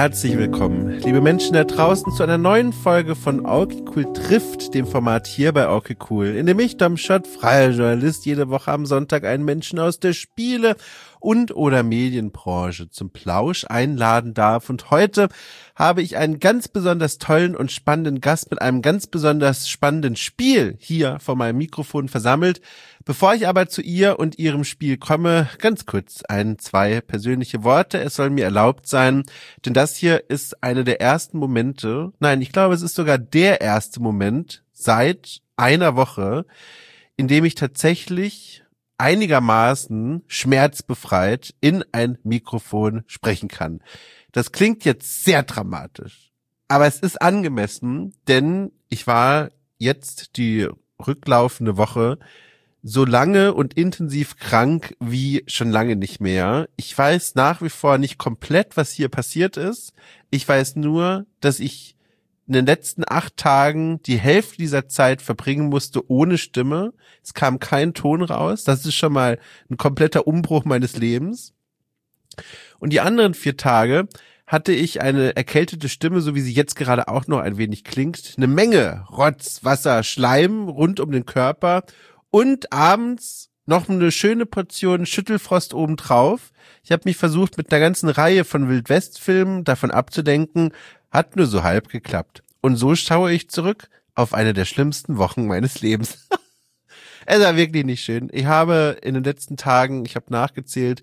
Herzlich willkommen, liebe Menschen da draußen, zu einer neuen Folge von Okay Cool trifft, dem Format hier bei Okay Cool, in dem ich, Dom Schott, freier Journalist, jede Woche am Sonntag einen Menschen aus der Spiele- und oder Medienbranche zum Plausch einladen darf. Und heute habe ich einen ganz besonders tollen und spannenden Gast mit einem ganz besonders spannenden Spiel hier vor meinem Mikrofon versammelt. Bevor ich aber zu ihr und ihrem Spiel komme, ganz kurz zwei persönliche Worte. Es soll mir erlaubt sein, denn das hier ist eine der ersten Momente, nein, ich glaube, es ist sogar der erste Moment seit einer Woche, in dem ich tatsächlich einigermaßen schmerzbefreit in ein Mikrofon sprechen kann. Das klingt jetzt sehr dramatisch, aber es ist angemessen, denn ich war jetzt die rücklaufende Woche so lange und intensiv krank wie schon lange nicht mehr. Ich weiß nach wie vor nicht komplett, was hier passiert ist. Ich weiß nur, dass ich in den letzten 8 Tagen die Hälfte dieser Zeit verbringen musste ohne Stimme. Es kam kein Ton raus. Das ist schon mal ein kompletter Umbruch meines Lebens. Und die anderen 4 Tage hatte ich eine erkältete Stimme, so wie sie jetzt gerade auch noch ein wenig klingt. Eine Menge Rotz, Wasser, Schleim rund um den Körper und abends noch eine schöne Portion Schüttelfrost obendrauf. Ich habe mich versucht, mit einer ganzen Reihe von Wildwest-Filmen davon abzudenken, hat nur so halb geklappt. Und so schaue ich zurück auf eine der schlimmsten Wochen meines Lebens. Es war wirklich nicht schön. Ich habe in den letzten Tagen, ich habe nachgezählt,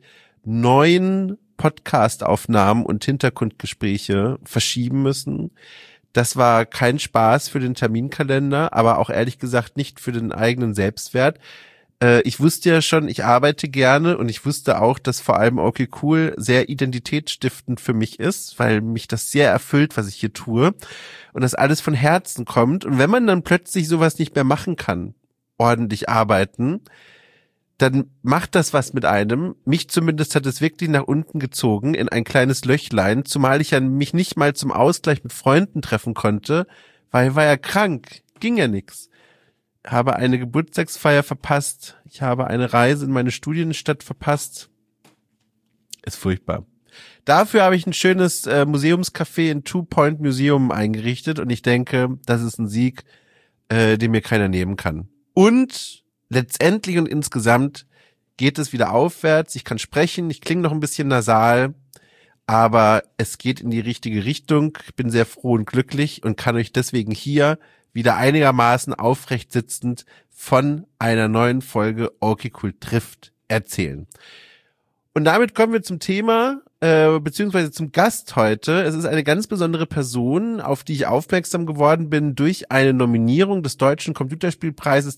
9 Podcast-Aufnahmen und Hintergrundgespräche verschieben müssen. Das war kein Spaß für den Terminkalender, aber auch ehrlich gesagt nicht für den eigenen Selbstwert. Ich wusste ja schon, ich arbeite gerne und ich wusste auch, dass vor allem Okay Cool sehr identitätsstiftend für mich ist, weil mich das sehr erfüllt, was ich hier tue und das alles von Herzen kommt. Und wenn man dann plötzlich sowas nicht mehr machen kann, ordentlich arbeiten, dann macht das was mit einem. Mich zumindest hat es wirklich nach unten gezogen in ein kleines Löchlein, zumal ich ja mich nicht mal zum Ausgleich mit Freunden treffen konnte, weil ich war ja krank, ging ja nix. Habe eine Geburtstagsfeier verpasst, ich habe eine Reise in meine Studienstadt verpasst. Ist furchtbar. Dafür habe ich ein schönes Museumscafé in Two Point Museum eingerichtet und ich denke, das ist ein Sieg, den mir keiner nehmen kann. Und letztendlich und insgesamt geht es wieder aufwärts. Ich kann sprechen, ich klinge noch ein bisschen nasal, aber es geht in die richtige Richtung. Ich bin sehr froh und glücklich und kann euch deswegen hier wieder einigermaßen aufrecht sitzend von einer neuen Folge Okay Cool trifft erzählen. Und damit kommen wir zum Thema, beziehungsweise zum Gast heute. Es ist eine ganz besondere Person, auf die ich aufmerksam geworden bin durch eine Nominierung des Deutschen Computerspielpreises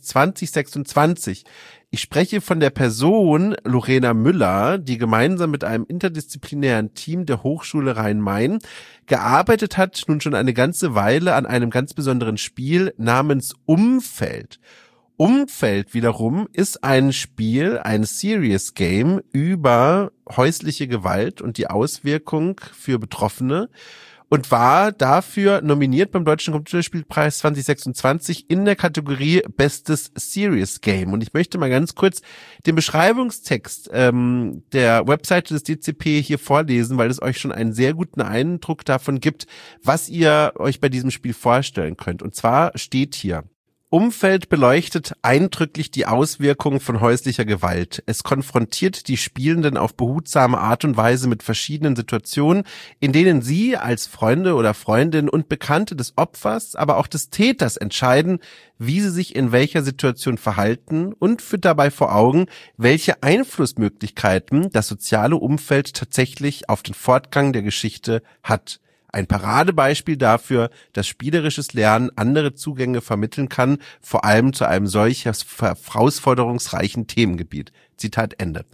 2026. Ich spreche von der Person Lorena Müller, die gemeinsam mit einem interdisziplinären Team der Hochschule Rhein-Main gearbeitet hat, nun schon eine ganze Weile an einem ganz besonderen Spiel namens Umfeld. Umfeld wiederum ist ein Spiel, ein Serious Game über häusliche Gewalt und die Auswirkung für Betroffene und war dafür nominiert beim Deutschen Computerspielpreis 2026 in der Kategorie Bestes Serious Game. Und ich möchte mal ganz kurz den Beschreibungstext der Webseite des DCP hier vorlesen, weil es euch schon einen sehr guten Eindruck davon gibt, was ihr euch bei diesem Spiel vorstellen könnt. Und zwar steht hier: Umfeld beleuchtet eindrücklich die Auswirkungen von häuslicher Gewalt. Es konfrontiert die Spielenden auf behutsame Art und Weise mit verschiedenen Situationen, in denen sie als Freunde oder Freundin und Bekannte des Opfers, aber auch des Täters entscheiden, wie sie sich in welcher Situation verhalten und führt dabei vor Augen, welche Einflussmöglichkeiten das soziale Umfeld tatsächlich auf den Fortgang der Geschichte hat. Ein Paradebeispiel dafür, dass spielerisches Lernen andere Zugänge vermitteln kann, vor allem zu einem solch herausforderungsreichen Themengebiet. Zitat Ende.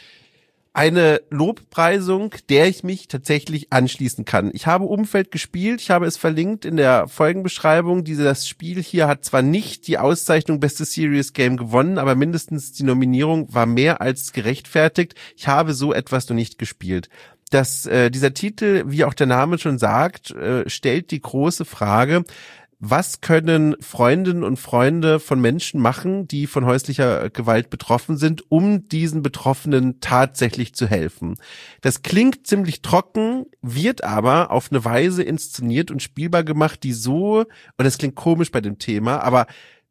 Eine Lobpreisung, der ich mich tatsächlich anschließen kann. Ich habe Umfeld gespielt, ich habe es verlinkt in der Folgenbeschreibung. Das Spiel hier hat zwar nicht die Auszeichnung Bestes Serious Game gewonnen, aber mindestens die Nominierung war mehr als gerechtfertigt. Ich habe so etwas noch nicht gespielt. Dieser Titel, wie auch der Name schon sagt, stellt die große Frage, Was können Freundinnen und Freunde von Menschen machen, die von häuslicher Gewalt betroffen sind, um diesen Betroffenen tatsächlich zu helfen? Das klingt ziemlich trocken, wird aber auf eine Weise inszeniert und spielbar gemacht, die so, und das klingt komisch bei dem Thema, aber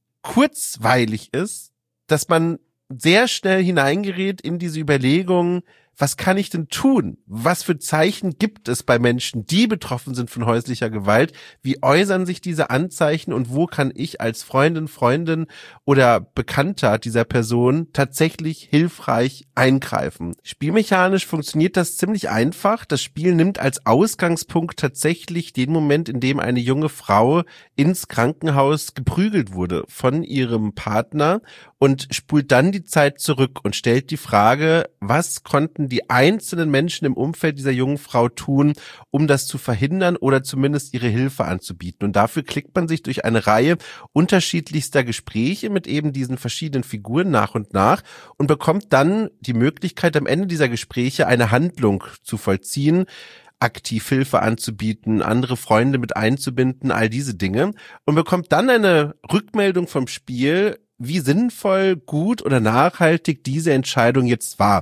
kurzweilig ist, dass man sehr schnell hineingerät in diese Überlegung, was kann ich denn tun? Was für Zeichen gibt es bei Menschen, die betroffen sind von häuslicher Gewalt? Wie äußern sich diese Anzeichen und wo kann ich als Freundin oder Bekannter dieser Person tatsächlich hilfreich eingreifen? Spielmechanisch funktioniert das ziemlich einfach. Das Spiel nimmt als Ausgangspunkt tatsächlich den Moment, in dem eine junge Frau ins Krankenhaus geprügelt wurde von ihrem Partner und spult dann die Zeit zurück und stellt die Frage, was konnten die einzelnen Menschen im Umfeld dieser jungen Frau tun, um das zu verhindern oder zumindest ihre Hilfe anzubieten. Und dafür klickt man sich durch eine Reihe unterschiedlichster Gespräche mit eben diesen verschiedenen Figuren nach und nach und bekommt dann die Möglichkeit, am Ende dieser Gespräche eine Handlung zu vollziehen, aktiv Hilfe anzubieten, andere Freunde mit einzubinden, all diese Dinge und bekommt dann eine Rückmeldung vom Spiel, wie sinnvoll, gut oder nachhaltig diese Entscheidung jetzt war.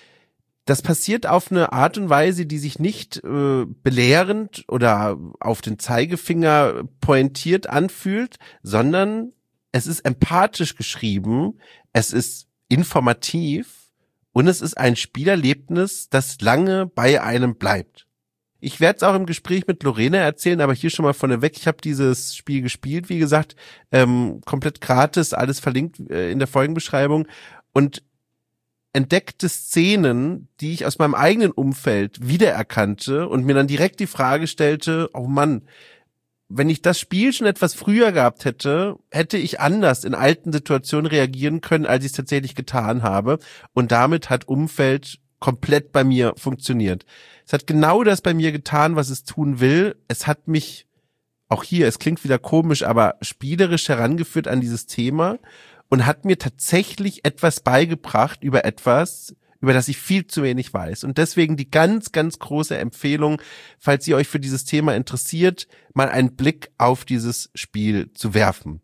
Das passiert auf eine Art und Weise, die sich nicht belehrend oder auf den Zeigefinger pointiert anfühlt, sondern es ist empathisch geschrieben, es ist informativ und es ist ein Spielerlebnis, das lange bei einem bleibt. Ich werde es auch im Gespräch mit Lorena erzählen, aber hier schon mal vorneweg, ich habe dieses Spiel gespielt, wie gesagt, komplett gratis, alles verlinkt in der Folgenbeschreibung und entdeckte Szenen, die ich aus meinem eigenen Umfeld wiedererkannte und mir dann direkt die Frage stellte, oh Mann, wenn ich das Spiel schon etwas früher gehabt hätte, hätte ich anders in alten Situationen reagieren können, als ich es tatsächlich getan habe. Und damit hat Umfeld komplett bei mir funktioniert. Es hat genau das bei mir getan, was es tun will. Es hat mich, auch hier, es klingt wieder komisch, aber spielerisch herangeführt an dieses Thema und hat mir tatsächlich etwas beigebracht über etwas, über das ich viel zu wenig weiß. Und deswegen die ganz, ganz große Empfehlung, falls ihr euch für dieses Thema interessiert, mal einen Blick auf dieses Spiel zu werfen.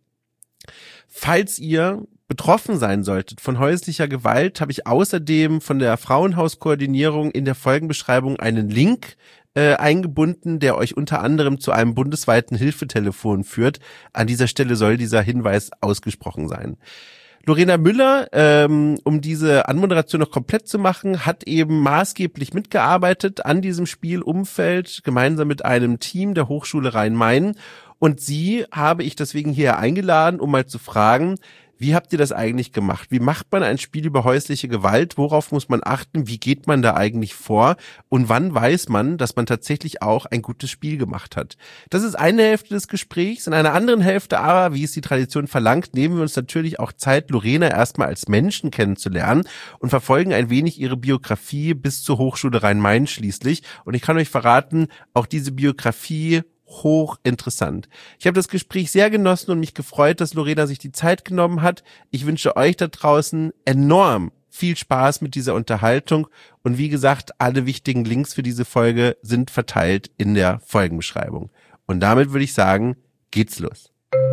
Falls ihr betroffen sein solltet von häuslicher Gewalt, habe ich außerdem von der Frauenhauskoordinierung in der Folgenbeschreibung einen Link eingebunden, der euch unter anderem zu einem bundesweiten Hilfetelefon führt. An dieser Stelle soll dieser Hinweis ausgesprochen sein. Lorena Müller, um diese Anmoderation noch komplett zu machen, hat eben maßgeblich mitgearbeitet an diesem Spielumfeld, gemeinsam mit einem Team der Hochschule Rhein-Main. Und sie habe ich deswegen hier eingeladen, um mal zu fragen, wie habt ihr das eigentlich gemacht? Wie macht man ein Spiel über häusliche Gewalt? Worauf muss man achten? Wie geht man da eigentlich vor? Und wann weiß man, dass man tatsächlich auch ein gutes Spiel gemacht hat? Das ist eine Hälfte des Gesprächs. In einer anderen Hälfte aber, wie es die Tradition verlangt, nehmen wir uns natürlich auch Zeit, Lorena erstmal als Menschen kennenzulernen und verfolgen ein wenig ihre Biografie bis zur Hochschule Rhein-Main schließlich. Und ich kann euch verraten, auch diese Biografie hochinteressant. Ich habe das Gespräch sehr genossen und mich gefreut, dass Lorena sich die Zeit genommen hat. Ich wünsche euch da draußen enorm viel Spaß mit dieser Unterhaltung und wie gesagt, alle wichtigen Links für diese Folge sind verteilt in der Folgenbeschreibung. Und damit würde ich sagen, geht's los.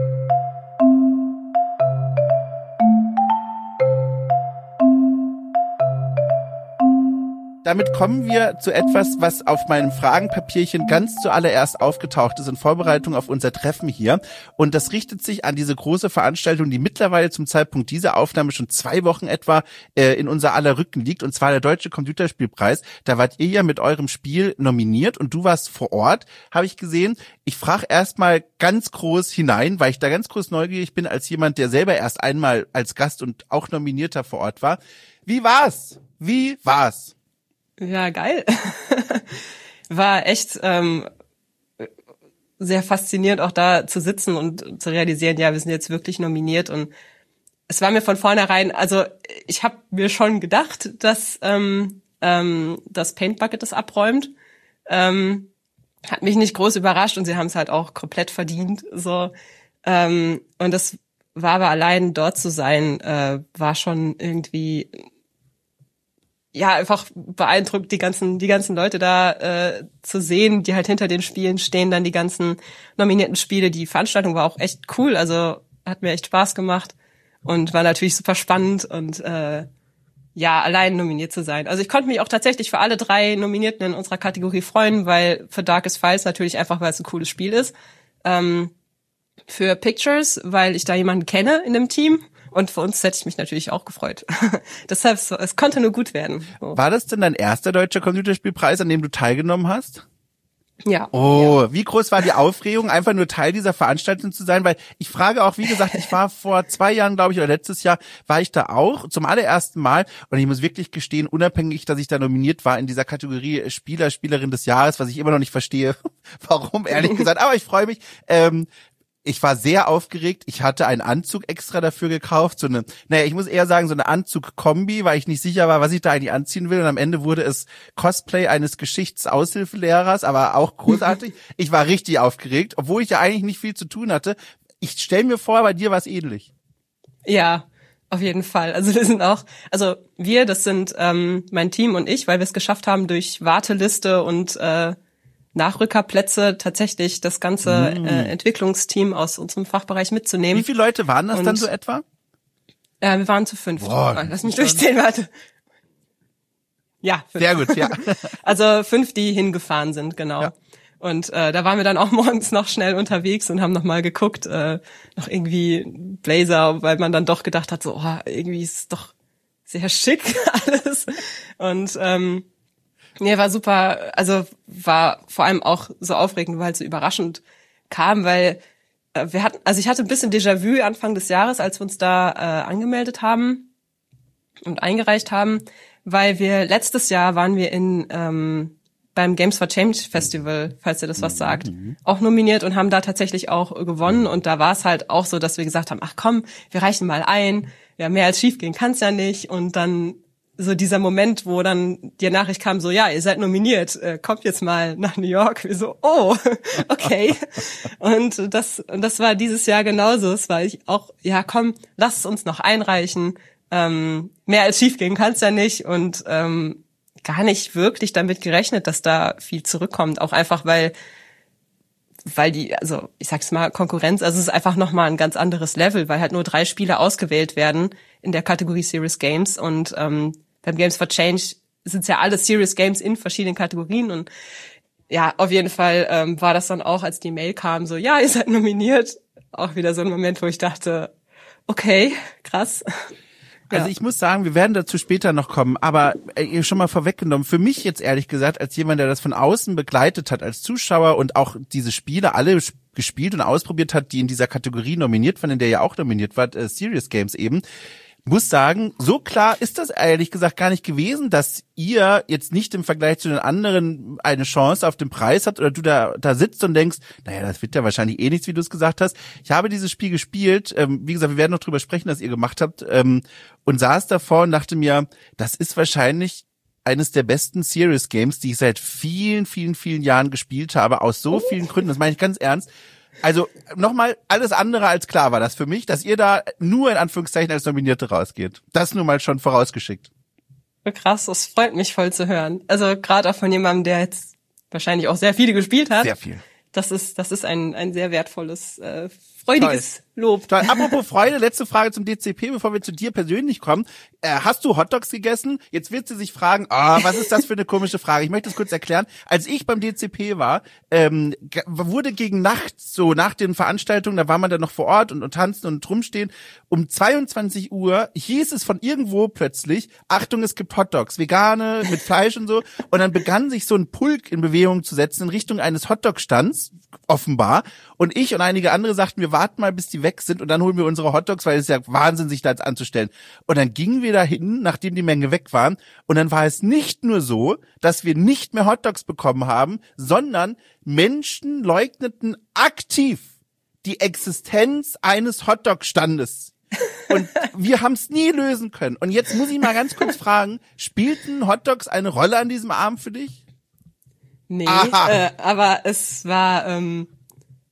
Damit kommen wir zu etwas, was auf meinem Fragenpapierchen ganz zuallererst aufgetaucht ist in Vorbereitung auf unser Treffen hier. Und das richtet sich an diese große Veranstaltung, die mittlerweile zum Zeitpunkt dieser Aufnahme schon 2 Wochen etwa in unser aller Rücken liegt. Und zwar der Deutsche Computerspielpreis. Da wart ihr ja mit eurem Spiel nominiert und du warst vor Ort, habe ich gesehen. Ich frage erstmal ganz groß hinein, weil ich da ganz groß neugierig bin als jemand, der selber erst einmal als Gast und auch Nominierter vor Ort war. Wie war's? Wie war's? Ja, geil. War echt sehr faszinierend, auch da zu sitzen und zu realisieren, ja, wir sind jetzt wirklich nominiert. Und es war mir von vornherein, also ich habe mir schon gedacht, dass das Paint Bucket das abräumt. Hat mich nicht groß überrascht und sie haben es halt auch komplett verdient. So und das war aber allein dort zu sein, war schon irgendwie ja, einfach beeindruckt, die ganzen Leute da zu sehen, die halt hinter den Spielen stehen, dann die ganzen nominierten Spiele. Die Veranstaltung war auch echt cool, also hat mir echt Spaß gemacht und war natürlich super spannend und ja, allein nominiert zu sein. Also ich konnte mich auch tatsächlich für alle 3 Nominierten in unserer Kategorie freuen, weil für Darkest Files natürlich einfach, weil es ein cooles Spiel ist. Für Pictures, weil ich da jemanden kenne in dem Team. Und für uns hätte ich mich natürlich auch gefreut. Deshalb, es konnte nur gut werden. So. War das denn dein erster deutscher Computerspielpreis, an dem du teilgenommen hast? Ja. Oh, ja. Wie groß war die Aufregung, einfach nur Teil dieser Veranstaltung zu sein? Weil ich frage auch, wie gesagt, ich war vor 2 Jahren, glaube ich, oder letztes Jahr, war ich da auch zum allerersten Mal. Und ich muss wirklich gestehen, unabhängig, dass ich da nominiert war in dieser Kategorie Spieler, Spielerin des Jahres, was ich immer noch nicht verstehe, warum, ehrlich gesagt. Aber ich freue mich. Ich war sehr aufgeregt. Ich hatte einen Anzug extra dafür gekauft. Ich muss eher sagen, so eine Anzug-Kombi, weil ich nicht sicher war, was ich da eigentlich anziehen will. Und am Ende wurde es Cosplay eines Geschichtsaushilfelehrers, aber auch großartig. Ich war richtig aufgeregt, obwohl ich ja eigentlich nicht viel zu tun hatte. Ich stelle mir vor, bei dir war es ähnlich. Ja, auf jeden Fall. Also das sind mein Team und ich, weil wir es geschafft haben, durch Warteliste und Nachrückerplätze tatsächlich das ganze Entwicklungsteam aus unserem Fachbereich mitzunehmen. Wie viele Leute waren das dann so etwa? Wir waren zu 5. Boah, lass mich durchzählen, warte. Ja, 5. Sehr gut, ja. Also 5, die hingefahren sind, genau. Ja. Und da waren wir dann auch morgens noch schnell unterwegs und haben noch mal geguckt, noch irgendwie Blazer, weil man dann doch gedacht hat, so irgendwie ist es doch sehr schick alles. Und nee, war super, also war vor allem auch so aufregend, weil es so überraschend kam, weil ich hatte ein bisschen Déjà-vu Anfang des Jahres, als wir uns da angemeldet haben und eingereicht haben, weil letztes Jahr waren wir beim Games for Change Festival, falls ihr das was sagt, auch nominiert und haben da tatsächlich auch gewonnen und da war es halt auch so, dass wir gesagt haben, ach komm, wir reichen mal ein, ja, mehr als schief gehen kann's ja nicht und dann so dieser Moment, wo dann die Nachricht kam, so, ja, ihr seid nominiert, kommt jetzt mal nach New York. Wir so, oh, okay. Und das war dieses Jahr genauso. Es war ich auch, ja, komm, lass es uns noch einreichen. Mehr als schief gehen kann's ja nicht. Und gar nicht wirklich damit gerechnet, dass da viel zurückkommt. Auch einfach, weil also ich sag's mal, Konkurrenz, also es ist einfach nochmal ein ganz anderes Level, weil halt nur 3 Spiele ausgewählt werden in der Kategorie Serious Games und beim Games for Change sind es ja alle Serious Games in verschiedenen Kategorien und ja, auf jeden Fall war das dann auch, als die Mail kam, so, ja, ihr seid nominiert, auch wieder so ein Moment, wo ich dachte, okay, krass. Also ich muss sagen, wir werden dazu später noch kommen, aber schon mal vorweggenommen, für mich jetzt ehrlich gesagt, als jemand, der das von außen begleitet hat, als Zuschauer und auch diese Spiele alle gespielt und ausprobiert hat, die in dieser Kategorie nominiert waren, in der ja auch nominiert war, Serious Games eben, muss sagen, so klar ist das ehrlich gesagt gar nicht gewesen, dass ihr jetzt nicht im Vergleich zu den anderen eine Chance auf den Preis habt oder du da sitzt und denkst, naja, das wird ja wahrscheinlich eh nichts, wie du es gesagt hast. Ich habe dieses Spiel gespielt, wie gesagt, wir werden noch drüber sprechen, was ihr gemacht habt, und saß davor und dachte mir, das ist wahrscheinlich eines der besten Serious Games, die ich seit vielen, vielen, vielen Jahren gespielt habe, aus so vielen Gründen, das meine ich ganz ernst. Also nochmal, alles andere als klar war das für mich, dass ihr da nur in Anführungszeichen als Nominierte rausgeht. Das nur mal schon vorausgeschickt. Krass, das freut mich voll zu hören. Also gerade auch von jemandem, der jetzt wahrscheinlich auch sehr viele gespielt hat. Sehr viel. Das ist ein sehr wertvolles, freudiges Lob. Toll. Apropos Freude, letzte Frage zum DCP, bevor wir zu dir persönlich kommen. Hast du Hotdogs gegessen? Jetzt wird sie sich fragen, was ist das für eine komische Frage? Ich möchte es kurz erklären. Als ich beim DCP war, wurde gegen Nacht, so nach den Veranstaltungen, da war man dann noch vor Ort und tanzen und rumstehen, um 22 Uhr hieß es von irgendwo plötzlich, Achtung, es gibt Hotdogs, vegane, mit Fleisch und so. Und dann begann sich so ein Pulk in Bewegung zu setzen in Richtung eines Hotdog-Stands, offenbar. Und ich und einige andere sagten, wir warten mal, bis die weg sind und dann holen wir unsere Hotdogs, weil es ist ja Wahnsinn, sich da jetzt anzustellen. Und dann gingen wir dahin, nachdem die Menge weg waren. Und dann war es nicht nur so, dass wir nicht mehr Hotdogs bekommen haben, sondern Menschen leugneten aktiv die Existenz eines Hotdog-Standes. Und wir haben es nie lösen können. Und jetzt muss ich mal ganz kurz fragen, spielten Hotdogs eine Rolle an diesem Abend für dich? Nee, aber es war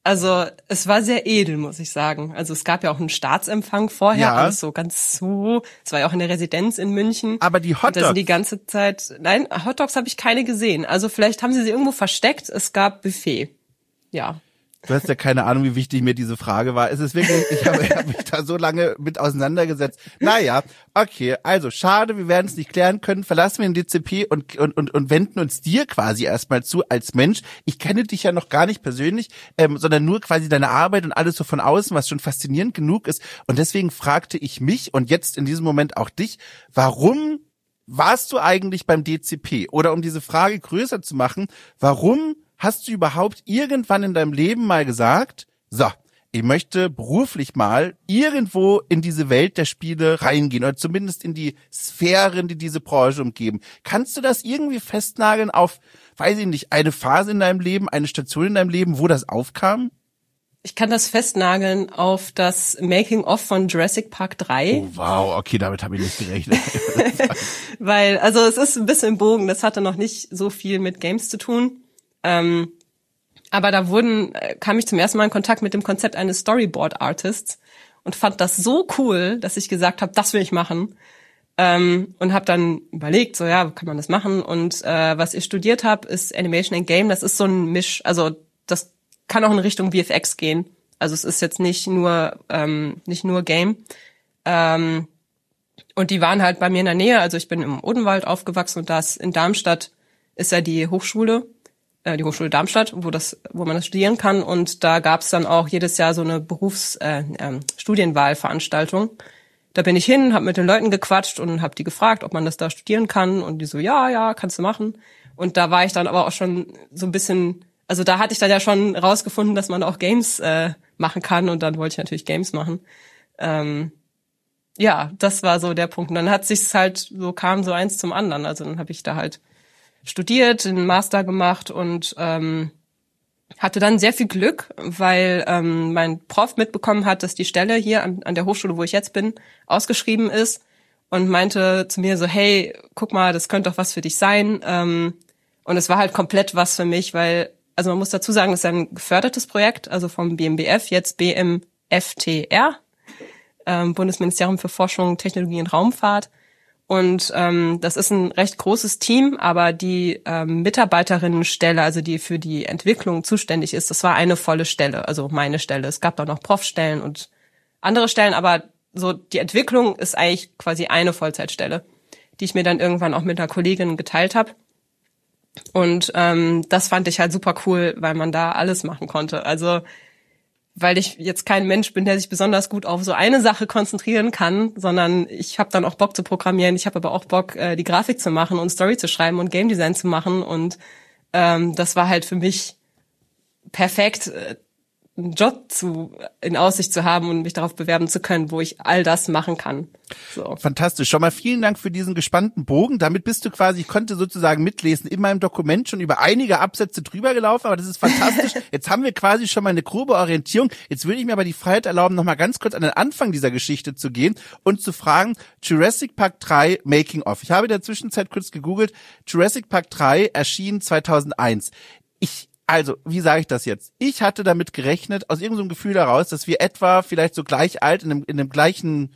Also es war sehr edel, muss ich sagen. Also es gab ja auch einen Staatsempfang vorher, alles so ganz so. Es war ja auch in der Residenz in München. Aber die Hotdogs? Da sind die ganze Zeit, nein, Hotdogs habe ich keine gesehen. Also vielleicht haben sie irgendwo versteckt. Es gab Buffet. Ja. Du hast ja keine Ahnung, wie wichtig mir diese Frage war. Es ist wirklich, ich hab mich da so lange mit auseinandergesetzt. Naja, okay, also schade, wir werden es nicht klären können. Verlassen wir den DCP und wenden uns dir quasi erstmal zu als Mensch. Ich kenne dich ja noch gar nicht persönlich, sondern nur quasi deine Arbeit und alles so von außen, was schon faszinierend genug ist. Und deswegen fragte ich mich und jetzt in diesem Moment auch dich, warum warst du eigentlich beim DCP? Oder um diese Frage größer zu machen, warum hast du überhaupt irgendwann in deinem Leben mal gesagt, so, ich möchte beruflich mal irgendwo in diese Welt der Spiele reingehen oder zumindest in die Sphären, die diese Branche umgeben? Kannst du das irgendwie festnageln auf, weiß ich nicht, eine Phase in deinem Leben, eine Station in deinem Leben, wo das aufkam? Ich kann das festnageln auf das Making-of von Jurassic Park 3. Oh, wow, okay, damit habe ich nicht gerechnet. Weil, also es ist ein bisschen im Bogen, das hatte noch nicht so viel mit Games zu tun. Aber da kam ich zum ersten Mal in Kontakt mit dem Konzept eines Storyboard-Artists und fand das so cool, dass ich gesagt habe, das will ich machen. Und habe dann überlegt, so ja, kann man das machen? Und was ich studiert habe, ist Animation and Game. Das ist so ein Misch, also das kann auch in Richtung VFX gehen. Also es ist jetzt nicht nur Game. Und die waren halt bei mir in der Nähe. Also ich bin im Odenwald aufgewachsen und das in Darmstadt ist ja die Hochschule Darmstadt, wo man das studieren kann. Und da gab's dann auch jedes Jahr so eine Studienwahlveranstaltung. Da bin ich hin, habe mit den Leuten gequatscht und habe die gefragt, ob man das da studieren kann. Und die so, ja, kannst du machen. Und da war ich dann aber auch schon so ein bisschen, also da hatte ich dann ja schon rausgefunden, dass man auch Games machen kann. Und dann wollte ich natürlich Games machen. Ja, das war so der Punkt. Und dann kam so eins zum anderen. Also dann habe ich da halt studiert, einen Master gemacht und hatte dann sehr viel Glück, weil mein Prof mitbekommen hat, dass die Stelle hier an der Hochschule, wo ich jetzt bin, ausgeschrieben ist und meinte zu mir so, hey, guck mal, das könnte doch was für dich sein. Und es war halt komplett was für mich, weil, also man muss dazu sagen, es ist ein gefördertes Projekt, also vom BMBF, jetzt BMFTR, Bundesministerium für Forschung, Technologie und Raumfahrt. Und das ist ein recht großes Team, aber die Mitarbeiterinnenstelle, also die für die Entwicklung zuständig ist, das war eine volle Stelle, also meine Stelle. Es gab da noch Profstellen und andere Stellen, aber so die Entwicklung ist eigentlich quasi eine Vollzeitstelle, die ich mir dann irgendwann auch mit einer Kollegin geteilt habe. Und das fand ich halt super cool, weil man da alles machen konnte. Also weil ich jetzt kein Mensch bin, der sich besonders gut auf so eine Sache konzentrieren kann, sondern ich habe dann auch Bock zu programmieren, ich habe aber auch Bock, die Grafik zu machen und Story zu schreiben und Game Design zu machen und das war halt für mich perfekt, einen Job in Aussicht zu haben und mich darauf bewerben zu können, wo ich all das machen kann. So. Fantastisch. Schon mal vielen Dank für diesen gespannten Bogen. Damit bist du quasi, ich konnte sozusagen mitlesen, in meinem Dokument schon über einige Absätze drüber gelaufen, aber das ist fantastisch. Jetzt haben wir quasi schon mal eine grobe Orientierung. Jetzt würde ich mir aber die Freiheit erlauben, noch mal ganz kurz an den Anfang dieser Geschichte zu gehen und zu fragen, Jurassic Park 3 Making of. Ich habe in der Zwischenzeit kurz gegoogelt. Jurassic Park 3 erschien 2001. Also, wie sage ich das jetzt? Ich hatte damit gerechnet, aus irgendeinem Gefühl heraus, dass wir etwa vielleicht so gleich alt in der gleichen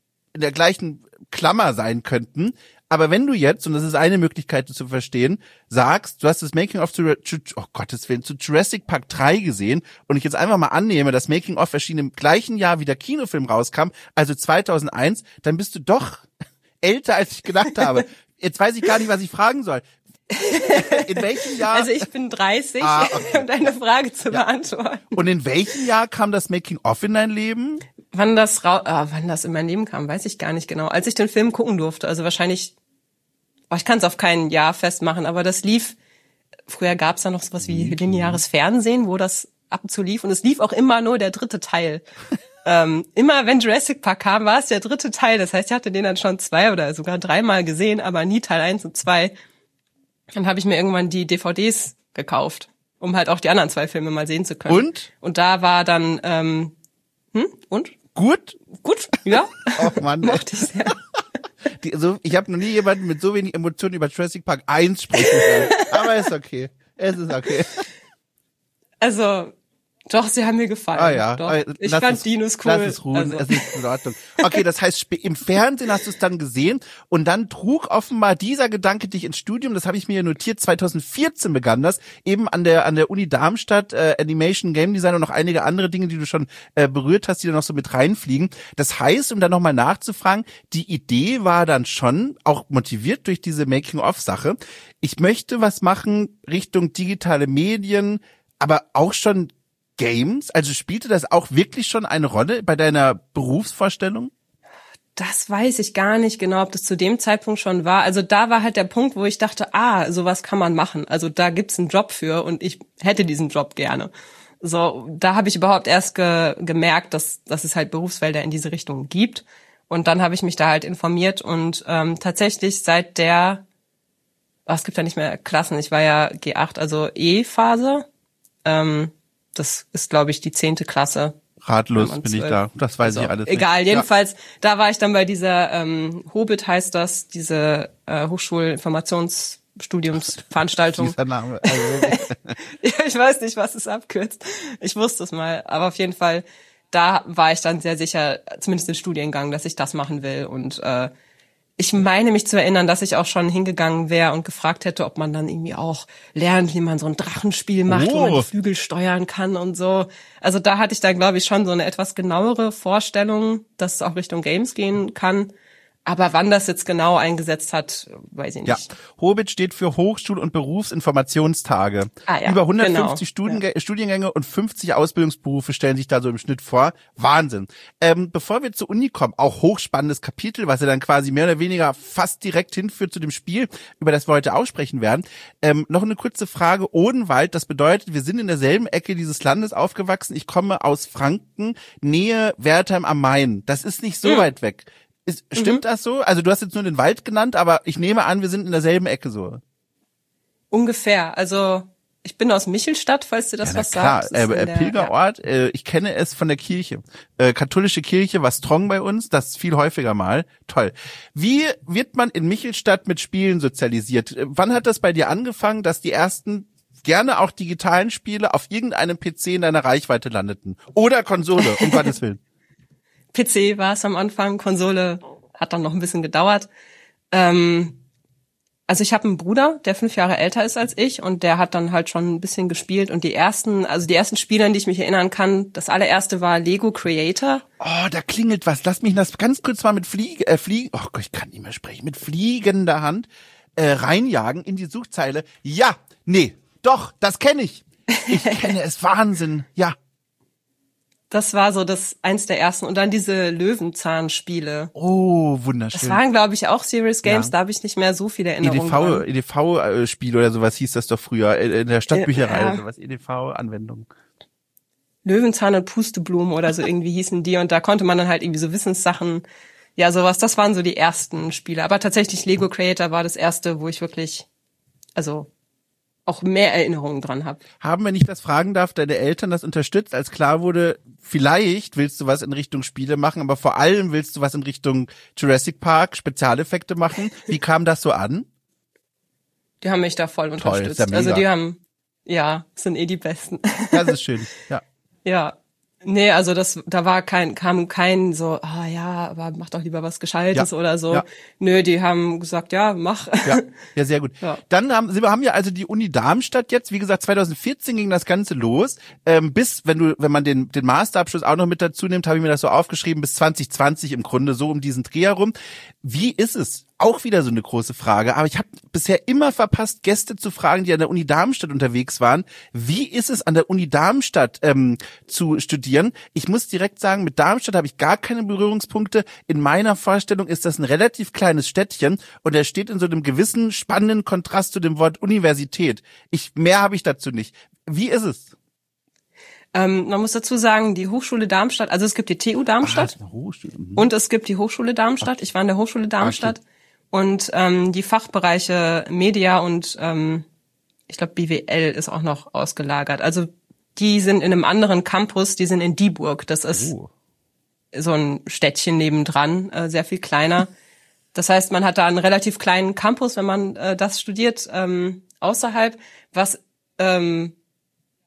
Klammer sein könnten. Aber wenn du jetzt, und das ist eine Möglichkeit, das zu verstehen, sagst, du hast das Making-of zu Jurassic Park 3 gesehen und ich jetzt einfach mal annehme, das Making-of erschien im gleichen Jahr, wie der Kinofilm rauskam, also 2001, dann bist du doch älter, als ich gedacht habe. Jetzt weiß ich gar nicht, was ich fragen soll. In welchem Jahr? Also ich bin 30, okay. um deine Frage zu beantworten. Und in welchem Jahr kam das Making-of in dein Leben? Wann das in mein Leben kam, weiß ich gar nicht genau. Als ich den Film gucken durfte, also wahrscheinlich, ich kann es auf kein Jahr festmachen, aber das lief, früher gab es da noch sowas wie lineares Fernsehen, wo das ab und zu lief und es lief auch immer nur der dritte Teil. Immer wenn Jurassic Park kam, war es der dritte Teil. Das heißt, ich hatte den dann schon 2 oder sogar 3-mal gesehen, aber nie Teil 1 und 2. Dann habe ich mir irgendwann die DVDs gekauft, um halt auch die anderen 2 Filme mal sehen zu können. Und? Und da war dann, und? Gut? Gut, ja. Oh Mann. Mochte ich sehr. Ich habe noch nie jemanden mit so wenig Emotionen über Jurassic Park 1 sprechen hören. Aber ist okay. Es ist okay. Also, Doch, sie haben mir gefallen. Ah ja, doch. Ich fand Dinos cool. Lass es ruhen, Also. es ist in Ordnung. Okay, das heißt, im Fernsehen hast du es dann gesehen und dann trug offenbar dieser Gedanke dich ins Studium, das habe ich mir hier notiert, 2014 begann das, eben an der Uni Darmstadt, Animation, Game Design und noch einige andere Dinge, die du schon berührt hast, die da noch so mit reinfliegen. Das heißt, um dann nochmal nachzufragen, die Idee war dann schon, auch motiviert durch diese Making-of-Sache, ich möchte was machen Richtung digitale Medien, aber auch schon Games? Also spielte das auch wirklich schon eine Rolle bei deiner Berufsvorstellung? Das weiß ich gar nicht genau, ob das zu dem Zeitpunkt schon war. Also da war halt der Punkt, wo ich dachte, sowas kann man machen. Also da gibt's einen Job für und ich hätte diesen Job gerne. So, da habe ich überhaupt erst gemerkt, dass es halt Berufsfelder in diese Richtung gibt. Und dann habe ich mich da halt informiert und tatsächlich seit es gibt ja nicht mehr Klassen, ich war ja G8, also E-Phase. Das ist, glaube ich, die 10. Klasse. Ratlos bin ich da. Das weiß ich alles nicht. Egal, jedenfalls, da war ich dann bei dieser Hobit heißt das, diese Hochschulinformationsstudiumsveranstaltung. Dieser Name. Also, Ja, ich weiß nicht, was es abkürzt. Ich wusste es mal. Aber auf jeden Fall, da war ich dann sehr sicher, zumindest im Studiengang, dass ich das machen will. Und ich meine mich zu erinnern, dass ich auch schon hingegangen wäre und gefragt hätte, ob man dann irgendwie auch lernt, wie man so ein Drachenspiel macht, wo man die Flügel steuern kann und so. Also da hatte ich dann, glaube ich, schon so eine etwas genauere Vorstellung, dass es auch Richtung Games gehen kann. Aber wann das jetzt genau eingesetzt hat, weiß ich nicht. Ja, Hobit steht für Hochschul- und Berufsinformationstage. Ja, Über 150 genau. Studiengänge und 50 Ausbildungsberufe stellen sich da so im Schnitt vor. Wahnsinn. Bevor wir zur Uni kommen, auch hochspannendes Kapitel, was ja dann quasi mehr oder weniger fast direkt hinführt zu dem Spiel, über das wir heute aussprechen werden. Noch eine kurze Frage. Odenwald, das bedeutet, wir sind in derselben Ecke dieses Landes aufgewachsen. Ich komme aus Franken, Nähe Wertheim am Main. Das ist nicht so weit weg. Stimmt das so? Also du hast jetzt nur den Wald genannt, aber ich nehme an, wir sind in derselben Ecke so. Ungefähr. Also ich bin aus Michelstadt, falls dir das was klar. sagt. Pilgerort, ich kenne es von der Kirche. Katholische Kirche war strong bei uns, das viel häufiger mal. Toll. Wie wird man in Michelstadt mit Spielen sozialisiert? Wann hat das bei dir angefangen, dass die ersten gerne auch digitalen Spiele auf irgendeinem PC in deiner Reichweite landeten? Oder Konsole, um Gottes Willen. PC war es am Anfang, Konsole hat dann noch ein bisschen gedauert. Also ich habe einen Bruder, der 5 Jahre älter ist als ich und der hat dann halt schon ein bisschen gespielt und die ersten Spiele, an die ich mich erinnern kann, das allererste war Lego Creator. Oh, da klingelt was. Lass mich das ganz kurz mal mit oh Gott, ich kann nicht mehr sprechen, mit fliegender Hand reinjagen in die Suchzeile. Ja, nee, doch, das kenne ich. Ich kenne es, Wahnsinn, ja. Das war so eins der ersten. Und dann diese Löwenzahn-Spiele. Oh, wunderschön. Das waren, glaube ich, auch Serious Games. Ja. Da habe ich nicht mehr so viele Erinnerungen. EDV-Spiel oder sowas hieß das doch früher. In der Stadtbücherei, sowas. EDV-Anwendung. Löwenzahn und Pusteblumen oder so irgendwie hießen die. Und da konnte man dann halt irgendwie so Wissenssachen, ja, sowas. Das waren so die ersten Spiele. Aber tatsächlich Lego Creator war das erste, wo ich wirklich, auch mehr Erinnerungen dran habe. Haben, wenn ich das fragen darf, deine Eltern das unterstützt, als klar wurde, vielleicht willst du was in Richtung Spiele machen, aber vor allem willst du was in Richtung Jurassic Park, Spezialeffekte machen? Wie kam das so an? Die haben mich da voll unterstützt. Toll, ist ja mega. Sind die Besten. Das ist schön, ja. Ja. Nee, also da kam kein so, aber mach doch lieber was Gescheites oder so. Ja. Nö, die haben gesagt, ja, mach. Ja, sehr gut. Ja. Dann haben wir also die Uni Darmstadt jetzt, wie gesagt, 2014 ging das Ganze los, bis, wenn man den Masterabschluss auch noch mit dazu nimmt, habe ich mir das so aufgeschrieben, bis 2020 im Grunde, so um diesen Dreh herum. Wie ist es? Auch wieder so eine große Frage, aber ich habe bisher immer verpasst, Gäste zu fragen, die an der Uni Darmstadt unterwegs waren. Wie ist es, an der Uni Darmstadt zu studieren? Ich muss direkt sagen, mit Darmstadt habe ich gar keine Berührungspunkte. In meiner Vorstellung ist das ein relativ kleines Städtchen und er steht in so einem gewissen spannenden Kontrast zu dem Wort Universität. Mehr habe ich dazu nicht. Wie ist es? Man muss dazu sagen, die Hochschule Darmstadt, also es gibt die TU Darmstadt und es gibt die Hochschule Darmstadt. Ich war in der Hochschule Darmstadt. Okay. Und die Fachbereiche Media und ich glaube BWL ist auch noch ausgelagert. Also die sind in einem anderen Campus, die sind in Dieburg. Das ist so ein Städtchen nebendran, sehr viel kleiner. Das heißt, man hat da einen relativ kleinen Campus, wenn man das studiert, außerhalb, was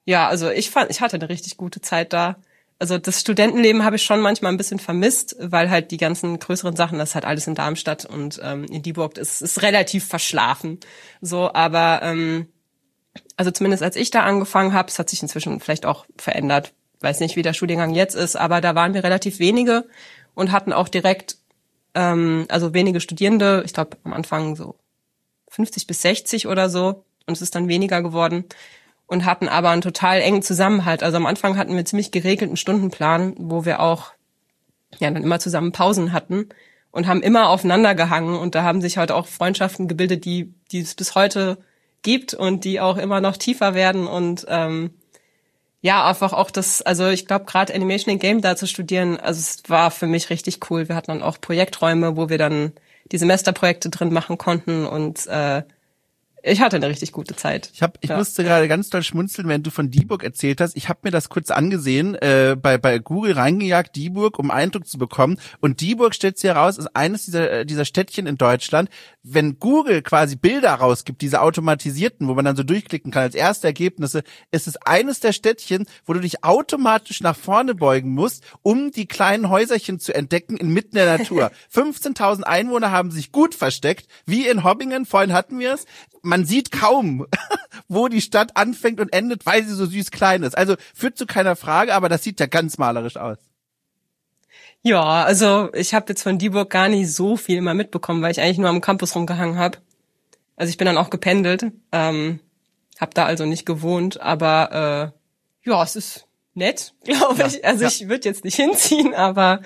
Ja, also ich hatte eine richtig gute Zeit da. Also das Studentenleben habe ich schon manchmal ein bisschen vermisst, weil halt die ganzen größeren Sachen, das ist halt alles in Darmstadt und in Dieburg ist relativ verschlafen. So, aber also zumindest als ich da angefangen habe, es hat sich inzwischen vielleicht auch verändert. Weiß nicht, wie der Studiengang jetzt ist, aber da waren wir relativ wenige und hatten auch direkt also wenige Studierende, ich glaube am Anfang so 50 bis 60 oder so, und es ist dann weniger geworden, und hatten aber einen total engen Zusammenhalt. Also am Anfang hatten wir ziemlich geregelten Stundenplan, wo wir auch ja dann immer zusammen Pausen hatten und haben immer aufeinander gehangen, und da haben sich halt auch Freundschaften gebildet, die es bis heute gibt und die auch immer noch tiefer werden. Und ja, einfach auch das, also ich glaube gerade Animation and Game da zu studieren, also es war für mich richtig cool. Wir hatten dann auch Projekträume, wo wir dann die Semesterprojekte drin machen konnten, und ich hatte eine richtig gute Zeit. Ich musste gerade ganz doll schmunzeln, wenn du von Dieburg erzählt hast. Ich habe mir das kurz angesehen, bei Google reingejagt, Dieburg, um Eindruck zu bekommen. Und Dieburg, stellt sich heraus, ist eines dieser Städtchen in Deutschland. Wenn Google quasi Bilder rausgibt, diese automatisierten, wo man dann so durchklicken kann als erste Ergebnisse, ist es eines der Städtchen, wo du dich automatisch nach vorne beugen musst, um die kleinen Häuserchen zu entdecken inmitten der Natur. 15.000 Einwohner haben sich gut versteckt, wie in Hobbingen, vorhin hatten wir es. Man sieht kaum, wo die Stadt anfängt und endet, weil sie so süß klein ist. Also führt zu keiner Frage, aber das sieht ja ganz malerisch aus. Ja, also ich habe jetzt von Dieburg gar nicht so viel immer mitbekommen, weil ich eigentlich nur am Campus rumgehangen habe. Also ich bin dann auch gependelt, habe da also nicht gewohnt, aber ja, es ist nett, glaube ich. Also ich würde jetzt nicht hinziehen, aber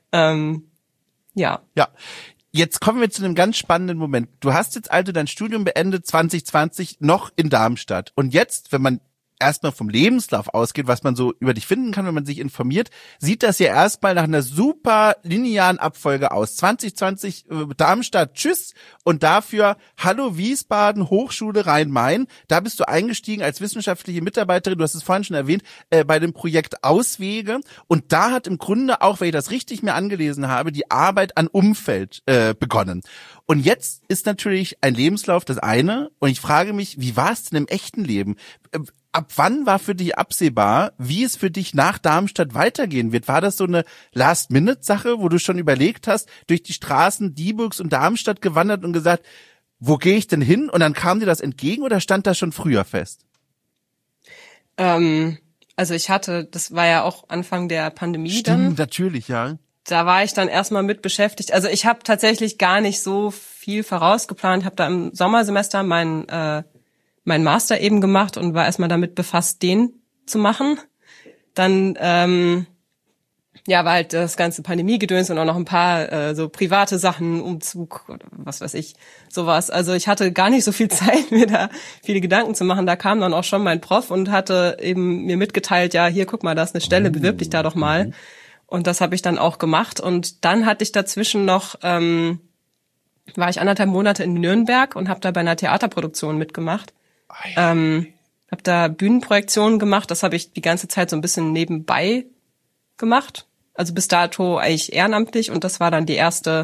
ja. Ja. Jetzt kommen wir zu einem ganz spannenden Moment. Du hast jetzt also dein Studium beendet 2020 noch in Darmstadt. Und jetzt, wenn man erstmal vom Lebenslauf ausgeht, was man so über dich finden kann, wenn man sich informiert, sieht das ja erstmal nach einer super linearen Abfolge aus. 2020 Darmstadt, tschüss, und dafür hallo Wiesbaden, Hochschule Rhein-Main. Da bist du eingestiegen als wissenschaftliche Mitarbeiterin, du hast es vorhin schon erwähnt, bei dem Projekt Auswege. Und da hat im Grunde auch, wenn ich das richtig mir angelesen habe, die Arbeit an Umfeld begonnen. Und jetzt ist natürlich ein Lebenslauf das eine, und ich frage mich, wie war es denn im echten Leben? Ab wann war für dich absehbar, wie es für dich nach Darmstadt weitergehen wird? War das so eine Last-Minute-Sache, wo du schon überlegt hast, durch die Straßen Dieburgs und Darmstadt gewandert und gesagt, wo gehe ich denn hin? Und dann kam dir das entgegen, oder stand das schon früher fest? Also das war ja auch Anfang der Pandemie. Stimmt, dann. Natürlich, ja. Da war ich dann erstmal mit beschäftigt. Also ich habe tatsächlich gar nicht so viel vorausgeplant, habe da im Sommersemester mein Master eben gemacht und war erstmal damit befasst, den zu machen. Dann war halt das ganze Pandemiegedöns und auch noch ein paar so private Sachen, Umzug oder was weiß ich, sowas. Also ich hatte gar nicht so viel Zeit, mir da viele Gedanken zu machen. Da kam dann auch schon mein Prof und hatte eben mir mitgeteilt, ja, hier, guck mal, da ist eine Stelle, bewirb dich da doch mal. Und das habe ich dann auch gemacht. Und dann hatte ich dazwischen noch, war ich 1,5 Monate in Nürnberg und habe da bei einer Theaterproduktion mitgemacht. Habe da Bühnenprojektionen gemacht. Das habe ich die ganze Zeit so ein bisschen nebenbei gemacht. Also bis dato eigentlich ehrenamtlich. Und das war dann die erste,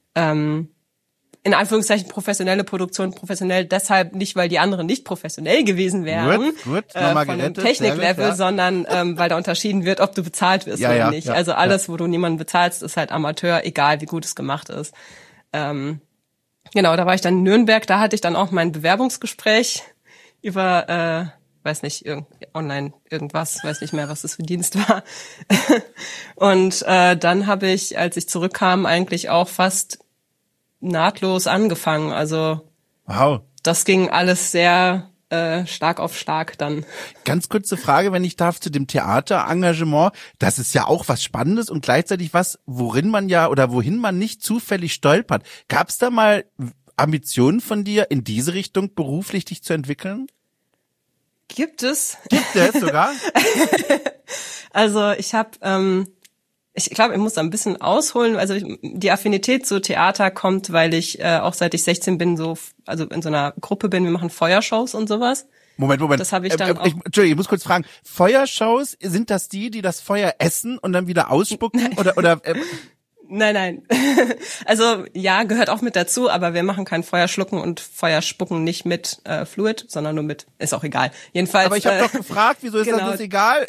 in Anführungszeichen, professionelle Produktion. Professionell deshalb nicht, weil die anderen nicht professionell gewesen wären. Gut, von dem Techniklevel, ja. Sondern weil da unterschieden wird, ob du bezahlt wirst oder nicht. Ja, also alles, wo du niemanden bezahlst, ist halt Amateur, egal wie gut es gemacht ist. Genau, da war ich dann in Nürnberg. Da hatte ich dann auch mein Bewerbungsgespräch über, weiß nicht, online irgendwas, weiß nicht mehr, was das für Dienst war. Und dann habe ich, als ich zurückkam, eigentlich auch fast nahtlos angefangen. Also wow. Das ging alles sehr Schlag auf Schlag dann. Ganz kurze Frage, wenn ich darf, zu dem Theaterengagement. Das ist ja auch was Spannendes und gleichzeitig was, worin man ja oder wohin man nicht zufällig stolpert. Gab es da mal Ambitionen von dir, in diese Richtung beruflich dich zu entwickeln? Gibt es sogar? Also ich habe, ich glaube, ich muss da ein bisschen ausholen. Also die Affinität zu Theater kommt, weil ich auch seit ich 16 bin also in so einer Gruppe bin. Wir machen Feuershows und sowas. Moment. Das habe ich dann auch. Entschuldigung, ich muss kurz fragen. Feuershows, sind das die das Feuer essen und dann wieder ausspucken oder? Nein. Also ja, gehört auch mit dazu, aber wir machen kein Feuerschlucken und Feuerspucken nicht mit Fluid, sondern nur mit, ist auch egal. Jedenfalls. Aber ich habe doch gefragt, wieso ist genau. das egal?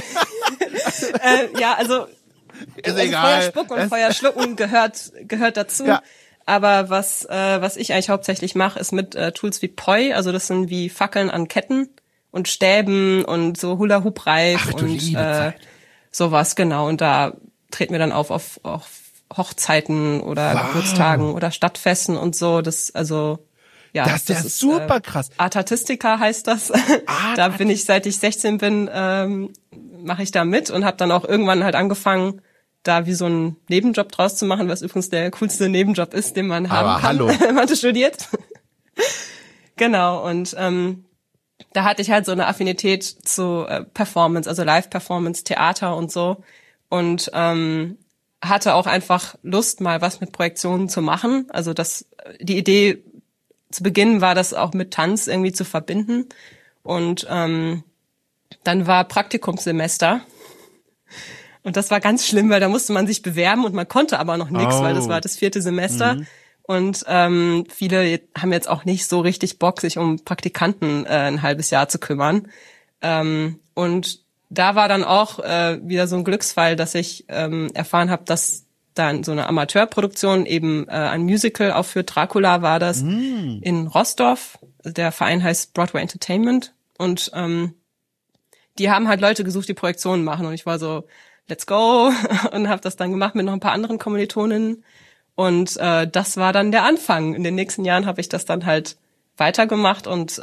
Ja, also ist egal. Feuerspucken und Feuerschlucken gehört dazu. Ja. Aber was ich eigentlich hauptsächlich mache, ist mit Tools wie Poi, also das sind wie Fackeln an Ketten und Stäben und so Hula-Hoop-Reif und sowas, genau. Und da treten wir dann auf Hochzeiten oder Geburtstagen oder Stadtfesten und so. Das ist super krass. Art Artistica heißt das. Da bin ich, seit ich 16 bin, mache ich da mit und habe dann auch irgendwann halt angefangen, da wie so einen Nebenjob draus zu machen, was übrigens der coolste Nebenjob ist, den man haben kann, wenn man studiert. Genau, und da hatte ich halt so eine Affinität zu Performance, also Live-Performance, Theater und so. Und hatte auch einfach Lust, mal was mit Projektionen zu machen. Also die Idee zu Beginn war, das auch mit Tanz irgendwie zu verbinden. Und dann war Praktikumssemester. Und das war ganz schlimm, weil da musste man sich bewerben und man konnte aber noch nichts, weil das war das 4. Semester. Mhm. Und viele haben jetzt auch nicht so richtig Bock, sich um Praktikanten ein halbes Jahr zu kümmern. Und da war dann auch wieder so ein Glücksfall, dass ich erfahren habe, dass dann so eine Amateurproduktion eben ein Musical aufführt. Dracula war das in Rossdorf. Der Verein heißt Broadway Entertainment. Und die haben halt Leute gesucht, die Projektionen machen. Und ich war so, let's go. Und habe das dann gemacht mit noch ein paar anderen Kommilitoninnen. Und das war dann der Anfang. In den nächsten Jahren habe ich das dann halt weitergemacht. Und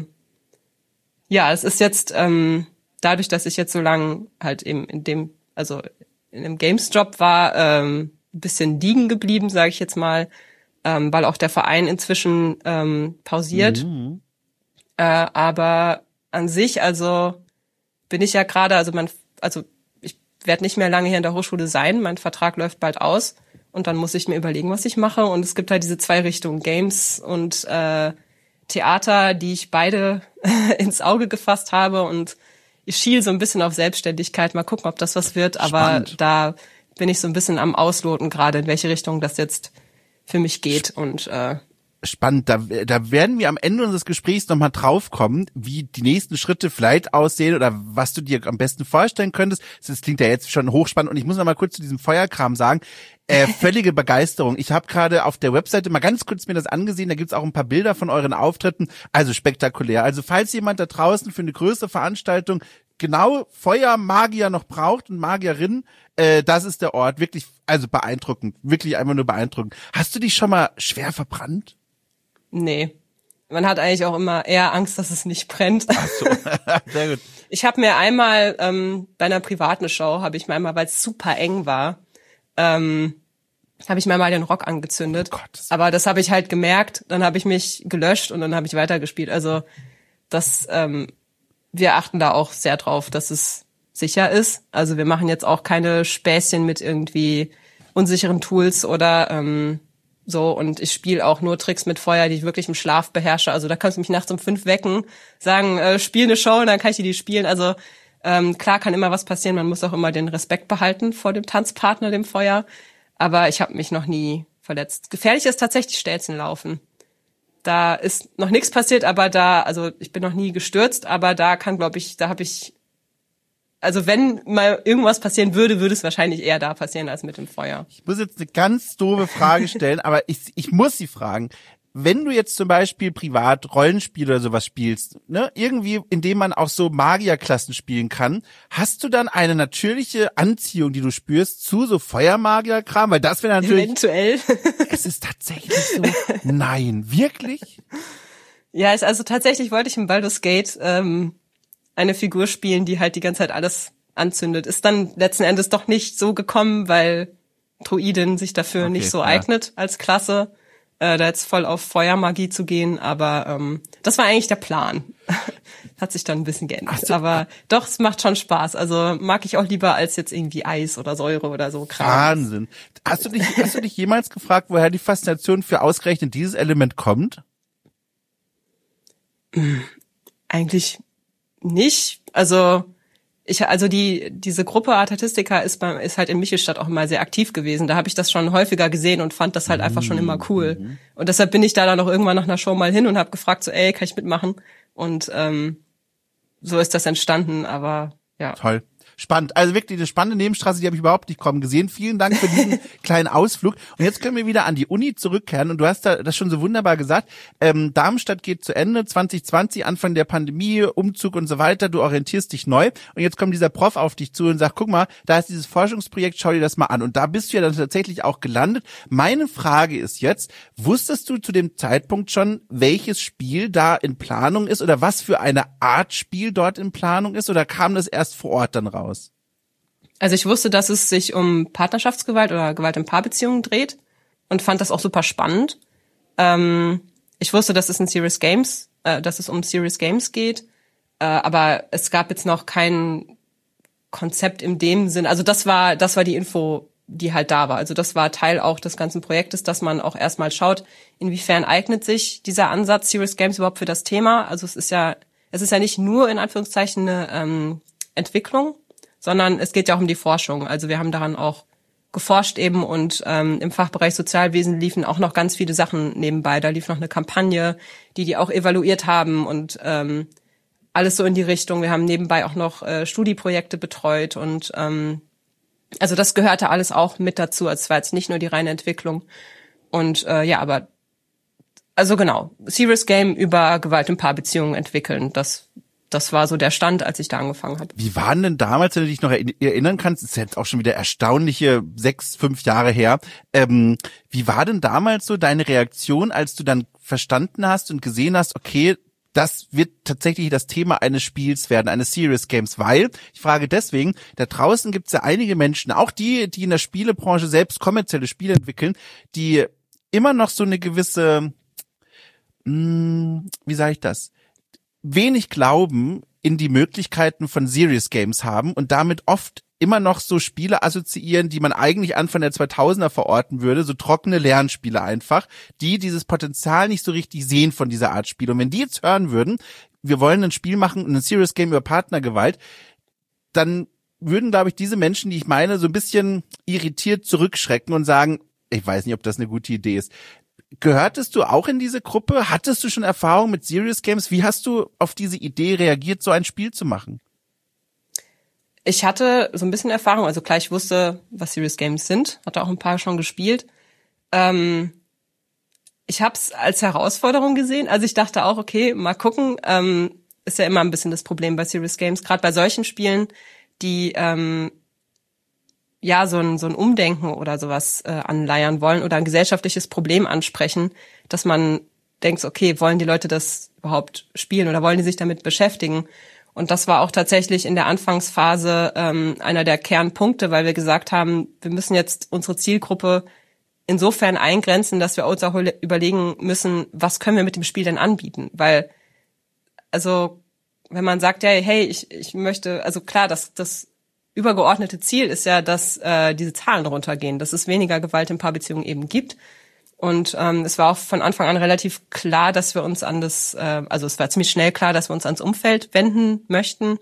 es ist jetzt dadurch, dass ich jetzt so lang halt eben in einem Games-Job war, ein bisschen liegen geblieben, sage ich jetzt mal, weil auch der Verein inzwischen pausiert. Mhm. Aber an sich, also bin ich ja gerade, ich werde nicht mehr lange hier in der Hochschule sein, mein Vertrag läuft bald aus und dann muss ich mir überlegen, was ich mache. Und es gibt halt diese 2 Richtungen, Games und Theater, die ich beide ins Auge gefasst habe, und ich schiele so ein bisschen auf Selbstständigkeit, mal gucken, ob das was wird, aber spannend. Da bin ich so ein bisschen am Ausloten gerade, in welche Richtung das jetzt für mich geht. Und spannend, da werden wir am Ende unseres Gesprächs nochmal draufkommen, wie die nächsten Schritte vielleicht aussehen oder was du dir am besten vorstellen könntest. Das klingt ja jetzt schon hochspannend, und ich muss noch mal kurz zu diesem Feuerkram sagen, völlige Begeisterung. Ich habe gerade auf der Webseite mal ganz kurz mir das angesehen, da gibt's auch ein paar Bilder von euren Auftritten, also spektakulär. Also falls jemand da draußen für eine größere Veranstaltung genau Feuermagier noch braucht und Magierin, das ist der Ort. Wirklich, also beeindruckend, wirklich einfach nur beeindruckend. Hast du dich schon mal schwer verbrannt? Nee. Man hat eigentlich auch immer eher Angst, dass es nicht brennt. Ach so, sehr gut. Ich habe mir einmal bei einer privaten Show, weil es super eng war, habe ich mir mal den Rock angezündet. Oh Gott. Aber das habe ich halt gemerkt, dann habe ich mich gelöscht und dann habe ich weitergespielt. Also wir achten da auch sehr drauf, dass es sicher ist. Also wir machen jetzt auch keine Späßchen mit irgendwie unsicheren Tools oder so, und ich spiele auch nur Tricks mit Feuer, die ich wirklich im Schlaf beherrsche. Also da kannst du mich nachts um 5 wecken, sagen, spiel eine Show, und dann kann ich die spielen. Also klar kann immer was passieren, man muss auch immer den Respekt behalten vor dem Tanzpartner, dem Feuer. Aber ich habe mich noch nie verletzt. Gefährlich ist tatsächlich Stelzenlaufen. Da ist noch nichts passiert, aber ich bin noch nie gestürzt, aber also wenn mal irgendwas passieren würde, würde es wahrscheinlich eher da passieren als mit dem Feuer. Ich muss jetzt eine ganz doofe Frage stellen, aber ich muss sie fragen. Wenn du jetzt zum Beispiel privat Rollenspiele oder sowas spielst, ne, irgendwie, indem man auch so Magierklassen spielen kann, hast du dann eine natürliche Anziehung, die du spürst, zu so Feuermagierkram? Weil das wäre natürlich... Eventuell. Es ist tatsächlich so. Nein, wirklich? Ja, also tatsächlich wollte ich im Baldur's Gate eine Figur spielen, die halt die ganze Zeit alles anzündet. Ist dann letzten Endes doch nicht so gekommen, weil Druidin sich dafür nicht so eignet als Klasse, da jetzt voll auf Feuermagie zu gehen, aber das war eigentlich der Plan. Hat sich dann ein bisschen geändert. Aber doch, es macht schon Spaß. Also mag ich auch lieber als jetzt irgendwie Eis oder Säure oder so Kram. Wahnsinn. Hast du dich jemals gefragt, woher die Faszination für ausgerechnet dieses Element kommt? Eigentlich nicht. Also also diese Gruppe Artistica ist halt in Michelstadt auch immer sehr aktiv gewesen. Da habe ich das schon häufiger gesehen und fand das halt einfach schon immer cool. Und deshalb bin ich da dann auch irgendwann nach einer Show mal hin und habe gefragt, so, ey, kann ich mitmachen? Und so ist das entstanden, aber ja. Toll. Spannend. Also wirklich eine spannende Nebenstraße, die habe ich überhaupt nicht kommen gesehen. Vielen Dank für diesen kleinen Ausflug. Und jetzt können wir wieder an die Uni zurückkehren. Und du hast da das schon so wunderbar gesagt. Darmstadt geht zu Ende, 2020, Anfang der Pandemie, Umzug und so weiter. Du orientierst dich neu. Und jetzt kommt dieser Prof auf dich zu und sagt, guck mal, da ist dieses Forschungsprojekt, schau dir das mal an. Und da bist du ja dann tatsächlich auch gelandet. Meine Frage ist jetzt, wusstest du zu dem Zeitpunkt schon, welches Spiel da in Planung ist oder was für eine Art Spiel dort in Planung ist? Oder kam das erst vor Ort dann raus? Also ich wusste, dass es sich um Partnerschaftsgewalt oder Gewalt in Paarbeziehungen dreht und fand das auch super spannend. Ich wusste, dass es um Serious Games geht, aber es gab jetzt noch kein Konzept in dem Sinn. Also das war die Info, die halt da war. Also das war Teil auch des ganzen Projektes, dass man auch erstmal schaut, inwiefern eignet sich dieser Ansatz Serious Games überhaupt für das Thema. Also es ist ja nicht nur in Anführungszeichen eine Entwicklung, sondern es geht ja auch um die Forschung. Also wir haben daran auch geforscht eben und im Fachbereich Sozialwesen liefen auch noch ganz viele Sachen nebenbei. Da lief noch eine Kampagne, die auch evaluiert haben und alles so in die Richtung. Wir haben nebenbei auch noch Studieprojekte betreut und also das gehörte alles auch mit dazu. Also es war jetzt nicht nur die reine Entwicklung. Und ja, aber also genau, Serious Game über Gewalt in Paarbeziehungen entwickeln, das war so der Stand, als ich da angefangen habe. Wie waren denn damals, wenn du dich noch erinnern kannst, ist jetzt auch schon wieder erstaunliche 5 Jahre her, wie war denn damals so deine Reaktion, als du dann verstanden hast und gesehen hast, okay, das wird tatsächlich das Thema eines Spiels werden, eines Serious Games, weil, ich frage deswegen, da draußen gibt es ja einige Menschen, auch die in der Spielebranche selbst kommerzielle Spiele entwickeln, die immer noch so eine gewisse, wie sage ich das, wenig Glauben in die Möglichkeiten von Serious Games haben und damit oft immer noch so Spiele assoziieren, die man eigentlich Anfang der 2000er verorten würde, so trockene Lernspiele einfach, die dieses Potenzial nicht so richtig sehen von dieser Art Spiel. Und wenn die jetzt hören würden, wir wollen ein Spiel machen, ein Serious Game über Partnergewalt, dann würden, glaube ich, diese Menschen, die ich meine, so ein bisschen irritiert zurückschrecken und sagen, ich weiß nicht, ob das eine gute Idee ist. Gehörtest du auch in diese Gruppe? Hattest du schon Erfahrung mit Serious Games? Wie hast du auf diese Idee reagiert, so ein Spiel zu machen? Ich hatte so ein bisschen Erfahrung, also klar, ich wusste, was Serious Games sind, hatte auch ein paar schon gespielt. Ich habe es als Herausforderung gesehen, also ich dachte auch, okay, mal gucken, ist ja immer ein bisschen das Problem bei Serious Games, gerade bei solchen Spielen, die ja so ein Umdenken oder sowas anleiern wollen oder ein gesellschaftliches Problem ansprechen, dass man denkt, okay, wollen die Leute das überhaupt spielen oder wollen die sich damit beschäftigen? Und das war auch tatsächlich in der Anfangsphase einer der Kernpunkte, weil wir gesagt haben, wir müssen jetzt unsere Zielgruppe insofern eingrenzen, dass wir uns auch überlegen müssen, was können wir mit dem Spiel denn anbieten? Weil, also, wenn man sagt, ja, hey, ich möchte, also klar, das übergeordnete Ziel ist ja, dass diese Zahlen runtergehen, dass es weniger Gewalt in Paarbeziehungen eben gibt. Und es war auch von Anfang an relativ klar, dass wir uns an das, also es war ziemlich schnell klar, dass wir uns ans Umfeld wenden möchten.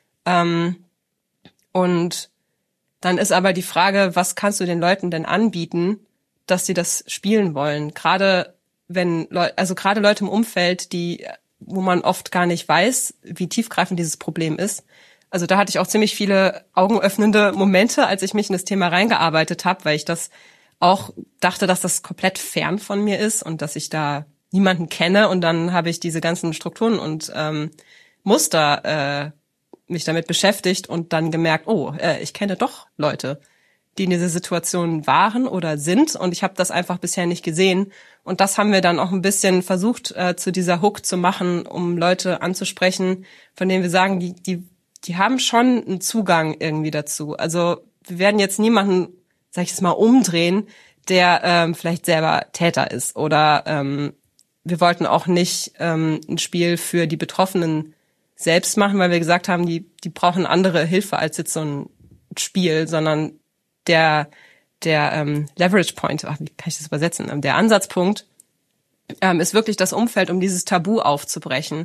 Und dann ist aber die Frage, was kannst du den Leuten denn anbieten, dass sie das spielen wollen? Gerade gerade Leute im Umfeld, wo man oft gar nicht weiß, wie tiefgreifend dieses Problem ist. Also da hatte ich auch ziemlich viele augenöffnende Momente, als ich mich in das Thema reingearbeitet habe, weil ich das auch dachte, dass das komplett fern von mir ist und dass ich da niemanden kenne. Und dann habe ich diese ganzen Strukturen und Muster mich damit beschäftigt und dann gemerkt, ich kenne doch Leute, die in dieser Situation waren oder sind. Und ich habe das einfach bisher nicht gesehen. Und das haben wir dann auch ein bisschen versucht, zu dieser Hook zu machen, um Leute anzusprechen, von denen wir sagen, die haben schon einen Zugang irgendwie dazu. Also wir werden jetzt niemanden, sag ich jetzt mal, umdrehen, der vielleicht selber Täter ist. Oder wir wollten auch nicht ein Spiel für die Betroffenen selbst machen, weil wir gesagt haben, die brauchen andere Hilfe als jetzt so ein Spiel, sondern der Leverage Point, wie kann ich das übersetzen? Der Ansatzpunkt ist wirklich das Umfeld, um dieses Tabu aufzubrechen.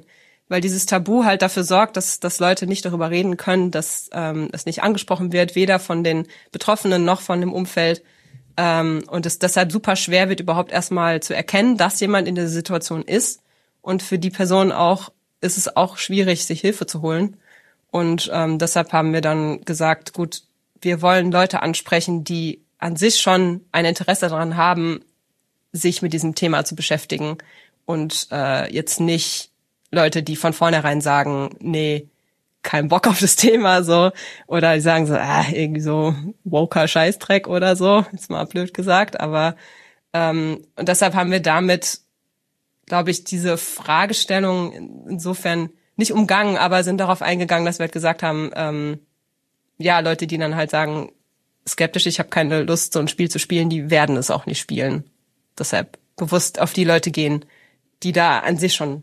weil dieses Tabu halt dafür sorgt, dass Leute nicht darüber reden können, dass es nicht angesprochen wird, weder von den Betroffenen noch von dem Umfeld. Und es deshalb super schwer wird, überhaupt erstmal zu erkennen, dass jemand in der Situation ist. Und für die Person auch ist es auch schwierig, sich Hilfe zu holen. Und deshalb haben wir dann gesagt, gut, wir wollen Leute ansprechen, die an sich schon ein Interesse daran haben, sich mit diesem Thema zu beschäftigen. Und jetzt nicht Leute, die von vornherein sagen, nee, kein Bock auf das Thema, so. Oder die sagen so, irgendwie so woker Scheißdreck oder so. Ist mal blöd gesagt, aber und deshalb haben wir damit, glaube ich, diese Fragestellung insofern nicht umgangen, aber sind darauf eingegangen, dass wir halt gesagt haben, ja, Leute, die dann halt sagen, skeptisch, ich habe keine Lust, so ein Spiel zu spielen, die werden es auch nicht spielen. Deshalb bewusst auf die Leute gehen, die da an sich schon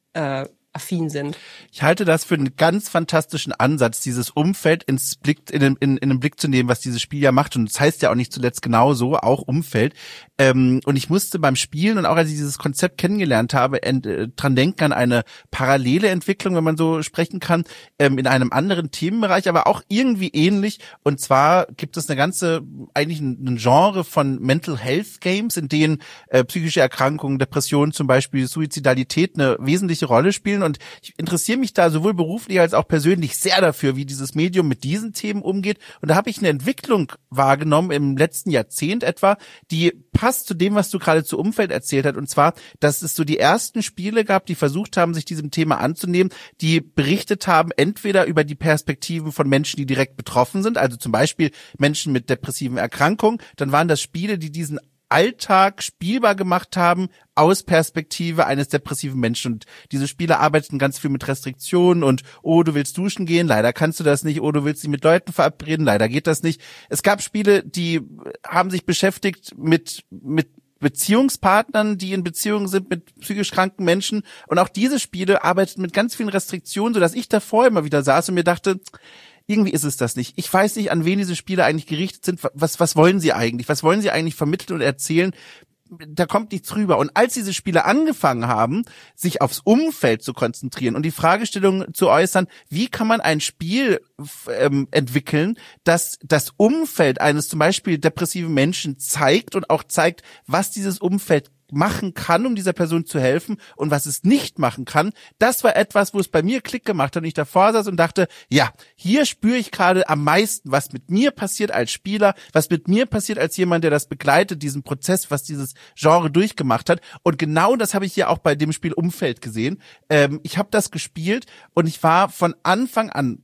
affin sind. Ich halte das für einen ganz fantastischen Ansatz, dieses Umfeld in den Blick zu nehmen, was dieses Spiel ja macht. Und das heißt ja auch nicht zuletzt genauso, auch Umfeld. Und ich musste beim Spielen und auch als ich dieses Konzept kennengelernt habe, dran denken an eine parallele Entwicklung, wenn man so sprechen kann, in einem anderen Themenbereich, aber auch irgendwie ähnlich. Und zwar gibt es eigentlich ein Genre von Mental Health Games, in denen psychische Erkrankungen, Depressionen zum Beispiel, Suizidalität eine wesentliche Rolle spielen. Und ich interessiere mich da sowohl beruflich als auch persönlich sehr dafür, wie dieses Medium mit diesen Themen umgeht. Und da habe ich eine Entwicklung wahrgenommen im letzten Jahrzehnt etwa, die passt zu dem, was du gerade zu Umfeld erzählt hast. Und zwar, dass es so die ersten Spiele gab, die versucht haben, sich diesem Thema anzunehmen, die berichtet haben, entweder über die Perspektiven von Menschen, die direkt betroffen sind, also zum Beispiel Menschen mit depressiven Erkrankungen. Dann waren das Spiele, die diesen Alltag spielbar gemacht haben aus Perspektive eines depressiven Menschen. Und diese Spiele arbeiten ganz viel mit Restriktionen und, oh, du willst duschen gehen, leider kannst du das nicht, oh, du willst dich mit Leuten verabreden, leider geht das nicht. Es gab Spiele, die haben sich beschäftigt mit Beziehungspartnern, die in Beziehungen sind mit psychisch kranken Menschen. Und auch diese Spiele arbeiten mit ganz vielen Restriktionen, sodass ich davor immer wieder saß und mir dachte, irgendwie ist es das nicht. Ich weiß nicht, an wen diese Spiele eigentlich gerichtet sind. Was wollen sie eigentlich? Was wollen sie eigentlich vermitteln und erzählen? Da kommt nichts rüber. Und als diese Spiele angefangen haben, sich aufs Umfeld zu konzentrieren und die Fragestellung zu äußern, wie kann man ein Spiel entwickeln, das das Umfeld eines zum Beispiel depressiven Menschen zeigt und auch zeigt, was dieses Umfeld machen kann, um dieser Person zu helfen und was es nicht machen kann, das war etwas, wo es bei mir Klick gemacht hat und ich davor saß und dachte, ja, hier spüre ich gerade am meisten, was mit mir passiert als Spieler, was mit mir passiert als jemand, der das begleitet, diesen Prozess, was dieses Genre durchgemacht hat. Und genau das habe ich hier auch bei dem Spiel Umfeld gesehen. Ich habe das gespielt und ich war von Anfang an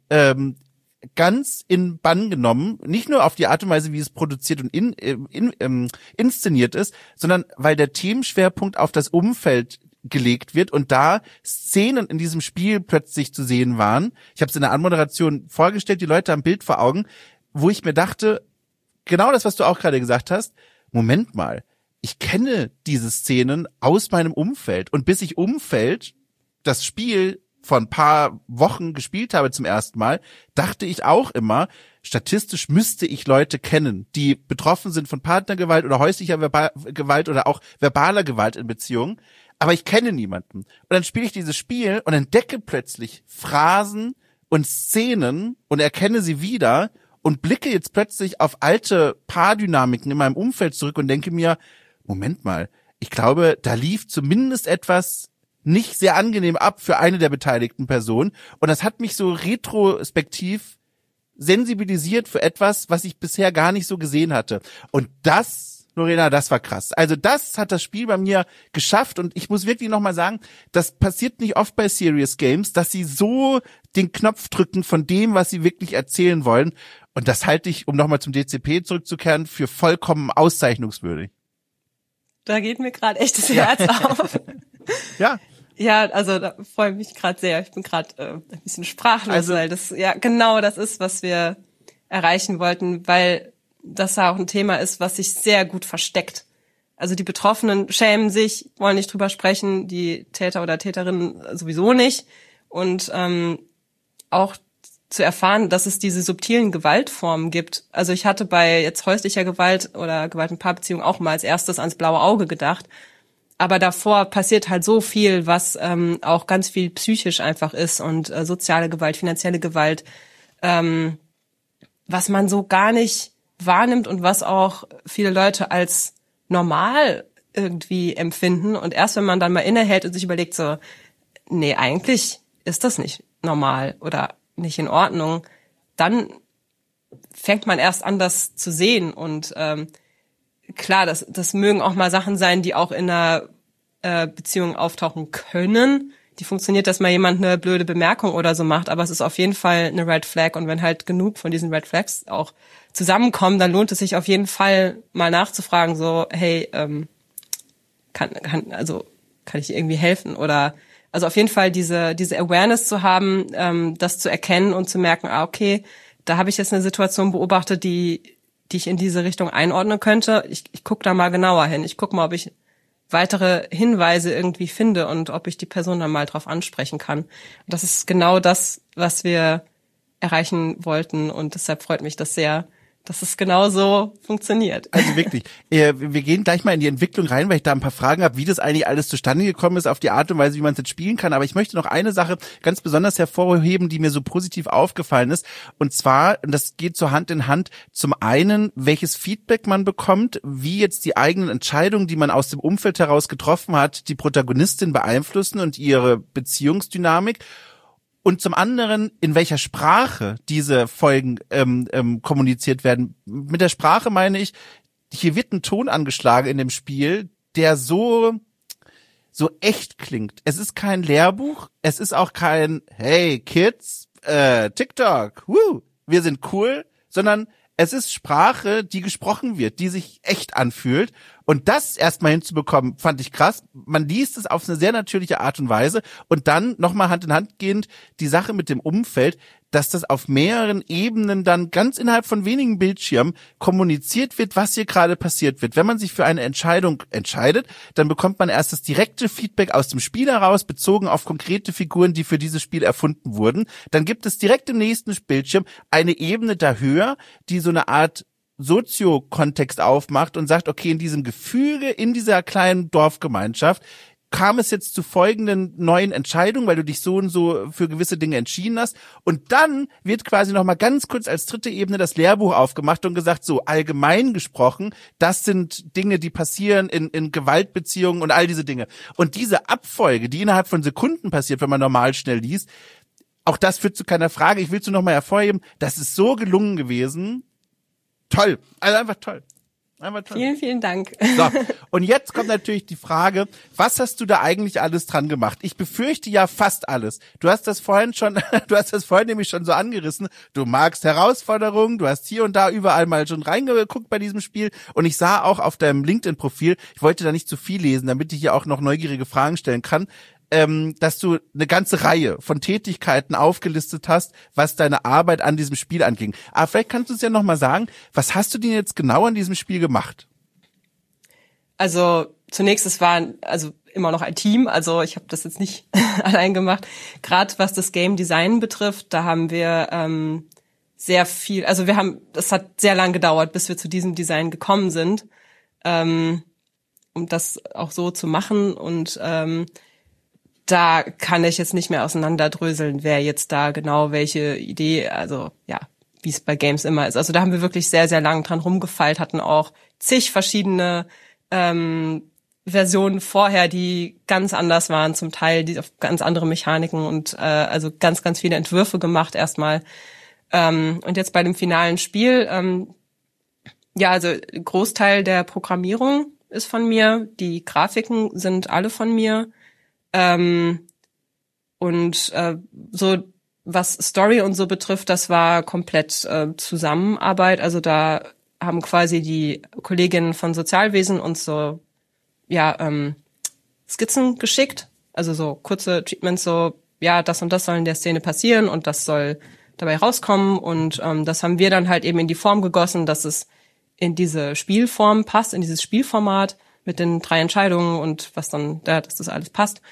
ganz in Bann genommen, nicht nur auf die Art und Weise, wie es produziert und inszeniert ist, sondern weil der Themenschwerpunkt auf das Umfeld gelegt wird und da Szenen in diesem Spiel plötzlich zu sehen waren. Ich habe es in der Anmoderation vorgestellt, die Leute haben ein Bild vor Augen, wo ich mir dachte, genau das, was du auch gerade gesagt hast, Moment mal, ich kenne diese Szenen aus meinem Umfeld und bis ich Umfeld, das Spiel vor ein paar Wochen gespielt habe zum ersten Mal, dachte ich auch immer, statistisch müsste ich Leute kennen, die betroffen sind von Partnergewalt oder häuslicher Gewalt oder auch verbaler Gewalt in Beziehungen, aber ich kenne niemanden. Und dann spiele ich dieses Spiel und entdecke plötzlich Phrasen und Szenen und erkenne sie wieder und blicke jetzt plötzlich auf alte Paardynamiken in meinem Umfeld zurück und denke mir, Moment mal, ich glaube, da lief zumindest etwas nicht sehr angenehm ab für eine der beteiligten Personen. Und das hat mich so retrospektiv sensibilisiert für etwas, was ich bisher gar nicht so gesehen hatte. Und das, Lorena, das war krass. Also das hat das Spiel bei mir geschafft. Und ich muss wirklich nochmal sagen, das passiert nicht oft bei Serious Games, dass sie so den Knopf drücken von dem, was sie wirklich erzählen wollen. Und das halte ich, um nochmal zum DCP zurückzukehren, für vollkommen auszeichnungswürdig. Da geht mir gerade echt das Herz auf. Ja. Ja, also da freue ich mich gerade sehr. Ich bin gerade ein bisschen sprachlos, weil das ja genau das ist, was wir erreichen wollten, weil das ja auch ein Thema ist, was sich sehr gut versteckt. Also die Betroffenen schämen sich, wollen nicht drüber sprechen, die Täter oder Täterinnen sowieso nicht. Und auch zu erfahren, dass es diese subtilen Gewaltformen gibt. Also ich hatte bei jetzt häuslicher Gewalt oder Gewalt in Paarbeziehungen auch mal als erstes ans blaue Auge gedacht. aber davor passiert halt so viel, was auch ganz viel psychisch einfach ist und soziale Gewalt, finanzielle Gewalt, was man so gar nicht wahrnimmt und was auch viele Leute als normal irgendwie empfinden. Und erst wenn man dann mal innehält und sich überlegt so, nee, eigentlich ist das nicht normal oder nicht in Ordnung, dann fängt man erst an, das zu sehen. Und klar, das mögen auch mal Sachen sein, die auch in einer Beziehung auftauchen können. Die funktioniert, dass mal jemand eine blöde Bemerkung oder so macht, aber es ist auf jeden Fall eine Red Flag. Und wenn halt genug von diesen Red Flags auch zusammenkommen, dann lohnt es sich auf jeden Fall mal nachzufragen, so, hey, kann ich irgendwie helfen? Oder also auf jeden Fall diese Awareness zu haben, das zu erkennen und zu merken, okay, da habe ich jetzt eine Situation beobachtet, die ich in diese Richtung einordnen könnte. Ich gucke da mal genauer hin. Ich gucke mal, ob ich weitere Hinweise irgendwie finde und ob ich die Person dann mal drauf ansprechen kann. Und das ist genau das, was wir erreichen wollten. Und deshalb freut mich das sehr, dass es genau so funktioniert. Also wirklich, wir gehen gleich mal in die Entwicklung rein, weil ich da ein paar Fragen habe, wie das eigentlich alles zustande gekommen ist, auf die Art und Weise, wie man es jetzt spielen kann. Aber ich möchte noch eine Sache ganz besonders hervorheben, die mir so positiv aufgefallen ist. Und zwar, das geht so Hand in Hand, zum einen, welches Feedback man bekommt, wie jetzt die eigenen Entscheidungen, die man aus dem Umfeld heraus getroffen hat, die Protagonistin beeinflussen und ihre Beziehungsdynamik. Und zum anderen, in welcher Sprache diese Folgen kommuniziert werden. Mit der Sprache meine ich, hier wird ein Ton angeschlagen in dem Spiel, der so echt klingt. Es ist kein Lehrbuch, es ist auch kein Hey Kids, TikTok, wir sind cool, sondern es ist Sprache, die gesprochen wird, die sich echt anfühlt. Und das erstmal hinzubekommen, fand ich krass. Man liest es auf eine sehr natürliche Art und Weise. Und dann nochmal Hand in Hand gehend die Sache mit dem Umfeld, dass das auf mehreren Ebenen dann ganz innerhalb von wenigen Bildschirmen kommuniziert wird, was hier gerade passiert wird. Wenn man sich für eine Entscheidung entscheidet, dann bekommt man erst das direkte Feedback aus dem Spiel heraus, bezogen auf konkrete Figuren, die für dieses Spiel erfunden wurden. Dann gibt es direkt im nächsten Bildschirm eine Ebene da höher, die so eine Art Soziokontext aufmacht und sagt, okay, in diesem Gefüge, in dieser kleinen Dorfgemeinschaft kam es jetzt zu folgenden neuen Entscheidungen, weil du dich so und so für gewisse Dinge entschieden hast. Und dann wird quasi nochmal ganz kurz als dritte Ebene das Lehrbuch aufgemacht und gesagt, so allgemein gesprochen, das sind Dinge, die passieren in Gewaltbeziehungen und all diese Dinge. Und diese Abfolge, die innerhalb von Sekunden passiert, wenn man normal schnell liest, auch das führt zu keiner Frage. Ich will es nur nochmal hervorheben, das ist so gelungen gewesen. Toll, also einfach toll. Einfach toll. Vielen, vielen Dank. So, und jetzt kommt natürlich die Frage, was hast du da eigentlich alles dran gemacht? Ich befürchte ja fast alles. Du hast das vorhin nämlich schon so angerissen. Du magst Herausforderungen, du hast hier und da überall mal schon reingeguckt bei diesem Spiel und ich sah auch auf deinem LinkedIn-Profil, ich wollte da nicht zu viel lesen, damit ich hier auch noch neugierige Fragen stellen kann, dass du eine ganze Reihe von Tätigkeiten aufgelistet hast, was deine Arbeit an diesem Spiel anging. Aber vielleicht kannst du es ja nochmal sagen, was hast du denn jetzt genau an diesem Spiel gemacht? Also zunächst, es war immer noch ein Team, also ich habe das jetzt nicht allein gemacht. Gerade was das Game Design betrifft, da haben wir sehr viel, also das hat sehr lang gedauert, bis wir zu diesem Design gekommen sind, um das auch so zu machen und da kann ich jetzt nicht mehr auseinanderdröseln, wer jetzt da genau welche Idee, also ja, wie es bei Games immer ist. Also da haben wir wirklich sehr, sehr lang dran rumgefeilt, hatten auch zig verschiedene Versionen vorher, die ganz anders waren, zum Teil die auf ganz andere Mechaniken und also ganz, ganz viele Entwürfe gemacht erstmal. Und jetzt bei dem finalen Spiel, also Großteil der Programmierung ist von mir, die Grafiken sind alle von mir. So was Story und so betrifft, das war komplett Zusammenarbeit. Also da haben quasi die Kolleginnen von Sozialwesen uns so Skizzen geschickt, also so kurze Treatments, so das und das soll in der Szene passieren und das soll dabei rauskommen und das haben wir dann halt eben in die Form gegossen, dass es in diese Spielform passt, in dieses Spielformat mit den 3 Entscheidungen und was dann, dass das alles passt.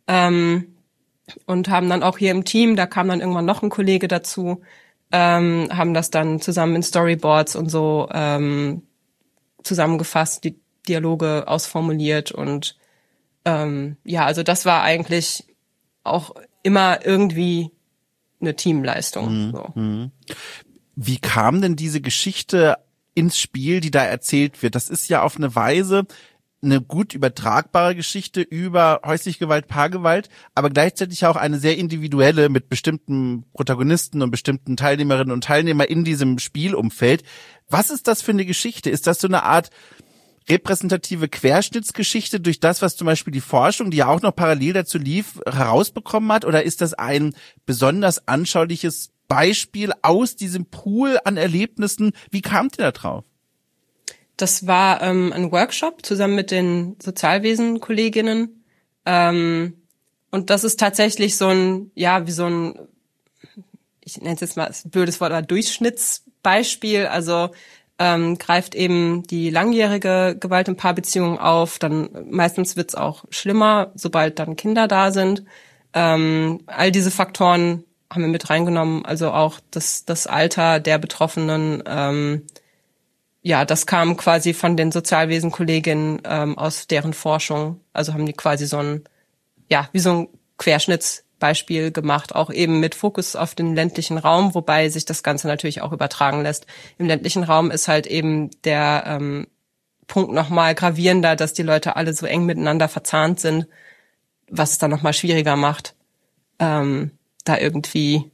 Und haben dann auch hier im Team, da kam dann irgendwann noch ein Kollege dazu, haben das dann zusammen in Storyboards und so zusammengefasst, die Dialoge ausformuliert und Ja, also das war eigentlich auch immer irgendwie eine Teamleistung. So. Wie kam denn diese Geschichte ins Spiel, die da erzählt wird? Das ist ja auf eine Weise eine gut übertragbare Geschichte über häusliche Gewalt, Paargewalt, aber gleichzeitig auch eine sehr individuelle mit bestimmten Protagonisten und bestimmten Teilnehmerinnen und Teilnehmern in diesem Spielumfeld. Was ist das für eine Geschichte? Ist das so eine Art repräsentative Querschnittsgeschichte durch das, was zum Beispiel die Forschung, die ja auch noch parallel dazu lief, herausbekommen hat? Oder ist das ein besonders anschauliches Beispiel aus diesem Pool an Erlebnissen? Wie kamt ihr da drauf? Das war ein Workshop zusammen mit den Sozialwesen-Kolleginnen. Und das ist tatsächlich so ein, ja, wie so ein, ich nenne es jetzt mal ein blödes Wort, aber Durchschnittsbeispiel. Also greift eben die langjährige Gewalt in Paarbeziehungen auf. Dann meistens wird's auch schlimmer, sobald dann Kinder da sind. All diese Faktoren haben wir mit reingenommen. Also auch das Alter der Betroffenen. Ja, das kam quasi von den Sozialwesen-Kolleginnen aus deren Forschung. Also haben die quasi so ein, ja, wie so ein Querschnittsbeispiel gemacht, auch eben mit Fokus auf den ländlichen Raum, wobei sich das Ganze natürlich auch übertragen lässt. Im ländlichen Raum ist halt eben der Punkt nochmal gravierender, dass die Leute alle so eng miteinander verzahnt sind, was es dann nochmal schwieriger macht, da irgendwie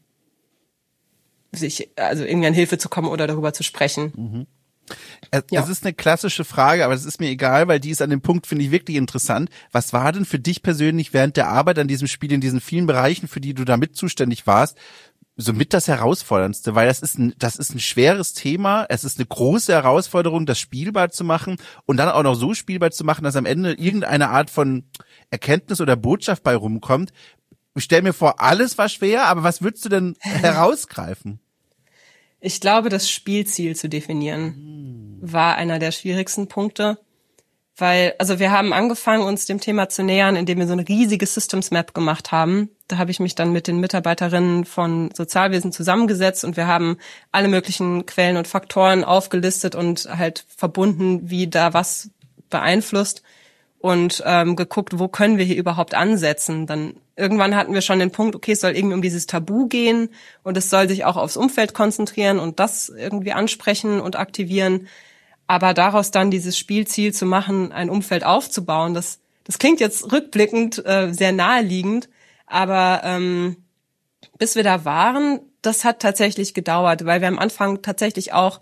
irgendwie an Hilfe zu kommen oder darüber zu sprechen. Es ist eine klassische Frage, aber es ist mir egal, weil die ist an dem Punkt, finde ich, wirklich interessant. Was war denn für dich persönlich während der Arbeit an diesem Spiel in diesen vielen Bereichen, für die du damit zuständig warst, somit das Herausforderndste? Weil das ist ein schweres Thema. Es ist eine große Herausforderung, das spielbar zu machen und dann auch noch so spielbar zu machen, dass am Ende irgendeine Art von Erkenntnis oder Botschaft bei rumkommt. Ich stelle mir vor, alles war schwer, aber was würdest du denn herausgreifen? Ich glaube, das Spielziel zu definieren war einer der schwierigsten Punkte, weil, also wir haben angefangen, uns dem Thema zu nähern, indem wir so eine riesige Systems Map gemacht haben. Da habe ich mich dann mit den Mitarbeiterinnen von Sozialwesen zusammengesetzt und wir haben alle möglichen Quellen und Faktoren aufgelistet und halt verbunden, wie da was beeinflusst und geguckt, wo können wir hier überhaupt ansetzen. Dann irgendwann hatten wir schon den Punkt, okay, es soll irgendwie um dieses Tabu gehen und es soll sich auch aufs Umfeld konzentrieren und das irgendwie ansprechen und aktivieren. Aber daraus dann dieses Spielziel zu machen, ein Umfeld aufzubauen, das klingt jetzt rückblickend sehr naheliegend, aber bis wir da waren, das hat tatsächlich gedauert, weil wir am Anfang tatsächlich auch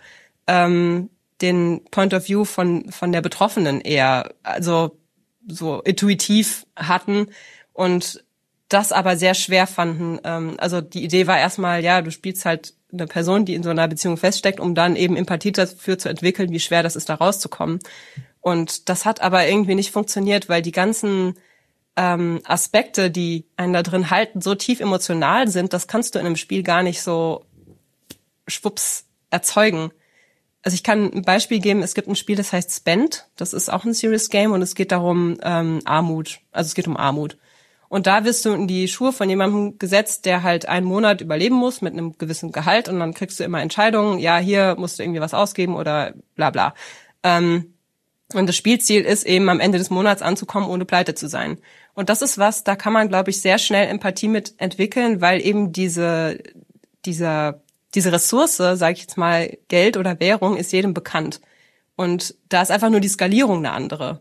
den Point of View von der Betroffenen eher, also so intuitiv hatten und das aber sehr schwer fanden. Also die Idee war erstmal, ja, du spielst halt eine Person, die in so einer Beziehung feststeckt, um dann eben Empathie dafür zu entwickeln, wie schwer das ist, da rauszukommen. Und das hat aber irgendwie nicht funktioniert, weil die ganzen Aspekte, die einen da drin halten, so tief emotional sind, das kannst du in einem Spiel gar nicht so schwupps erzeugen. Also ich kann ein Beispiel geben, es gibt ein Spiel, das heißt Spend, das ist auch ein Serious Game und es geht darum, Armut, also es geht um Armut. Und da wirst du in die Schuhe von jemandem gesetzt, der halt einen Monat überleben muss mit einem gewissen Gehalt und dann kriegst du immer Entscheidungen, ja, hier musst du irgendwie was ausgeben oder bla bla. Und das Spielziel ist eben, am Ende des Monats anzukommen, ohne pleite zu sein. Und das ist was, da kann man, glaube ich, sehr schnell Empathie mit entwickeln, weil eben diese Ressource, sage ich jetzt mal, Geld oder Währung, ist jedem bekannt. Und da ist einfach nur die Skalierung eine andere.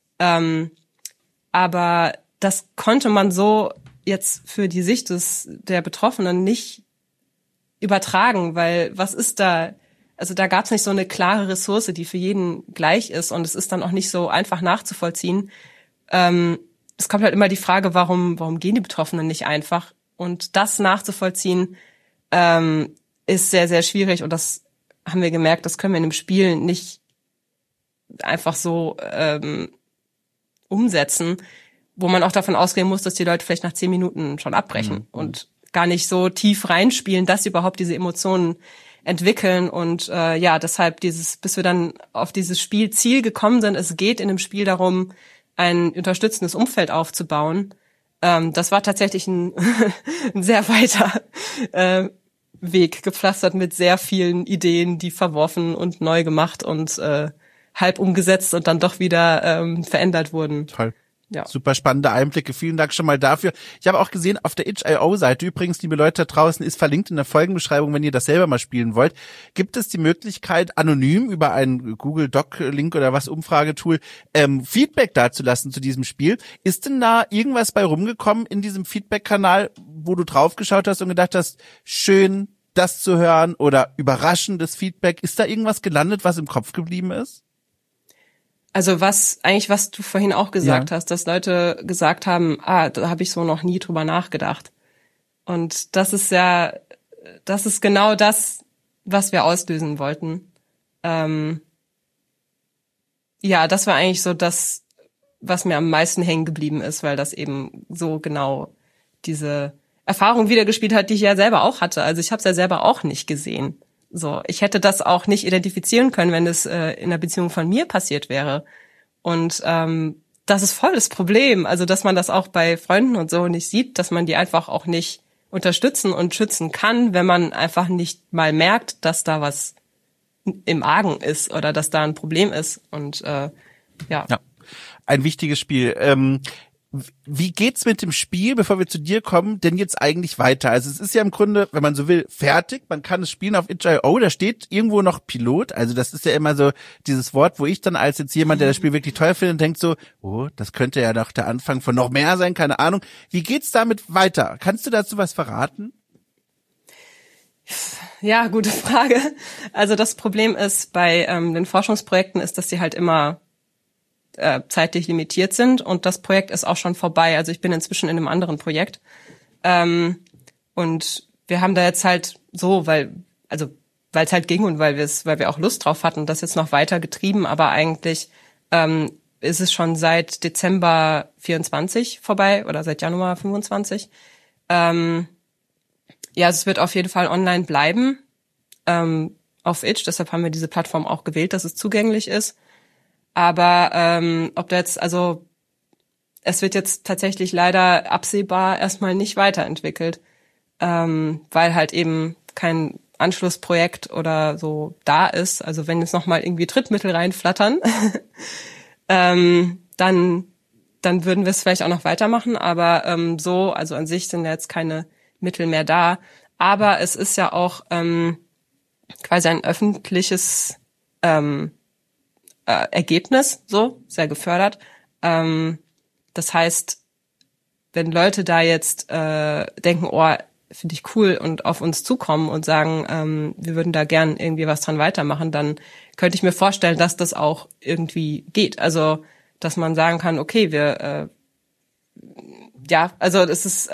Aber das konnte man so jetzt für die Sicht der Betroffenen nicht übertragen, weil was ist da? Also da gab es nicht so eine klare Ressource, die für jeden gleich ist und es ist dann auch nicht so einfach nachzuvollziehen. Es kommt halt immer die Frage, warum gehen die Betroffenen nicht einfach? Und das nachzuvollziehen ist sehr, sehr schwierig und das haben wir gemerkt, das können wir in einem Spiel nicht einfach so umsetzen, wo man auch davon ausgehen muss, dass die Leute vielleicht nach 10 Minuten schon abbrechen und gar nicht so tief reinspielen, dass sie überhaupt diese Emotionen entwickeln und deshalb bis wir dann auf dieses Spielziel gekommen sind, es geht in dem Spiel darum, ein unterstützendes Umfeld aufzubauen. Das war tatsächlich ein sehr weiter Weg, gepflastert mit sehr vielen Ideen, die verworfen und neu gemacht und halb umgesetzt und dann doch wieder verändert wurden. Toll. Ja. Super spannende Einblicke. Vielen Dank schon mal dafür. Ich habe auch gesehen, auf der itch.io-Seite, übrigens, liebe Leute da draußen, ist verlinkt in der Folgenbeschreibung, wenn ihr das selber mal spielen wollt, gibt es die Möglichkeit, anonym über einen Google Doc-Link oder was, Umfragetool, Feedback dazulassen zu diesem Spiel. Ist denn da irgendwas bei rumgekommen in diesem Feedback-Kanal, wo du draufgeschaut hast und gedacht hast, schön, das zu hören oder überraschendes Feedback? Ist da irgendwas gelandet, was im Kopf geblieben ist? Also was du vorhin auch gesagt hast, dass Leute gesagt haben, da habe ich so noch nie drüber nachgedacht. Und das ist genau das, was wir auslösen wollten. Das war eigentlich so das, was mir am meisten hängen geblieben ist, weil das eben so genau diese Erfahrung wiedergespielt hat, die ich ja selber auch hatte. Also ich habe es ja selber auch nicht gesehen. So, ich hätte das auch nicht identifizieren können, wenn es in einer Beziehung von mir passiert wäre. Und das ist voll das Problem. Also, dass man das auch bei Freunden und so nicht sieht, dass man die einfach auch nicht unterstützen und schützen kann, wenn man einfach nicht mal merkt, dass da was im Argen ist oder dass da ein Problem ist. Und ja. Ein wichtiges Spiel. Wie geht's mit dem Spiel, bevor wir zu dir kommen, denn jetzt eigentlich weiter? Also es ist ja im Grunde, wenn man so will, fertig. Man kann es spielen auf itch.io, da steht irgendwo noch Pilot. Also das ist ja immer so dieses Wort, wo ich dann als jetzt jemand, der das Spiel wirklich toll findet, denkt so, oh, das könnte ja noch der Anfang von noch mehr sein, keine Ahnung. Wie geht's damit weiter? Kannst du dazu was verraten? Ja, gute Frage. Also das Problem ist bei den Forschungsprojekten ist, dass sie halt immer zeitlich limitiert sind und das Projekt ist auch schon vorbei. Also ich bin inzwischen in einem anderen Projekt und wir haben da jetzt halt so, weil es halt ging und weil wir auch Lust drauf hatten, das jetzt noch weiter getrieben, aber eigentlich ist es schon seit Dezember 24 vorbei oder seit Januar 25. Es wird auf jeden Fall online bleiben auf itch, deshalb haben wir diese Plattform auch gewählt, dass es zugänglich ist. Aber ob da jetzt, also es wird jetzt tatsächlich leider absehbar erstmal nicht weiterentwickelt, weil halt eben kein Anschlussprojekt oder so da ist. Also wenn jetzt nochmal irgendwie Drittmittel reinflattern, dann würden wir es vielleicht auch noch weitermachen. Aber also an sich sind jetzt keine Mittel mehr da. Aber es ist ja auch quasi ein öffentliches Ergebnis, so, sehr gefördert. Das heißt, wenn Leute da jetzt denken, finde ich cool und auf uns zukommen und sagen, wir würden da gern irgendwie was dran weitermachen, dann könnte ich mir vorstellen, dass das auch irgendwie geht. Also, dass man sagen kann, okay, das ist,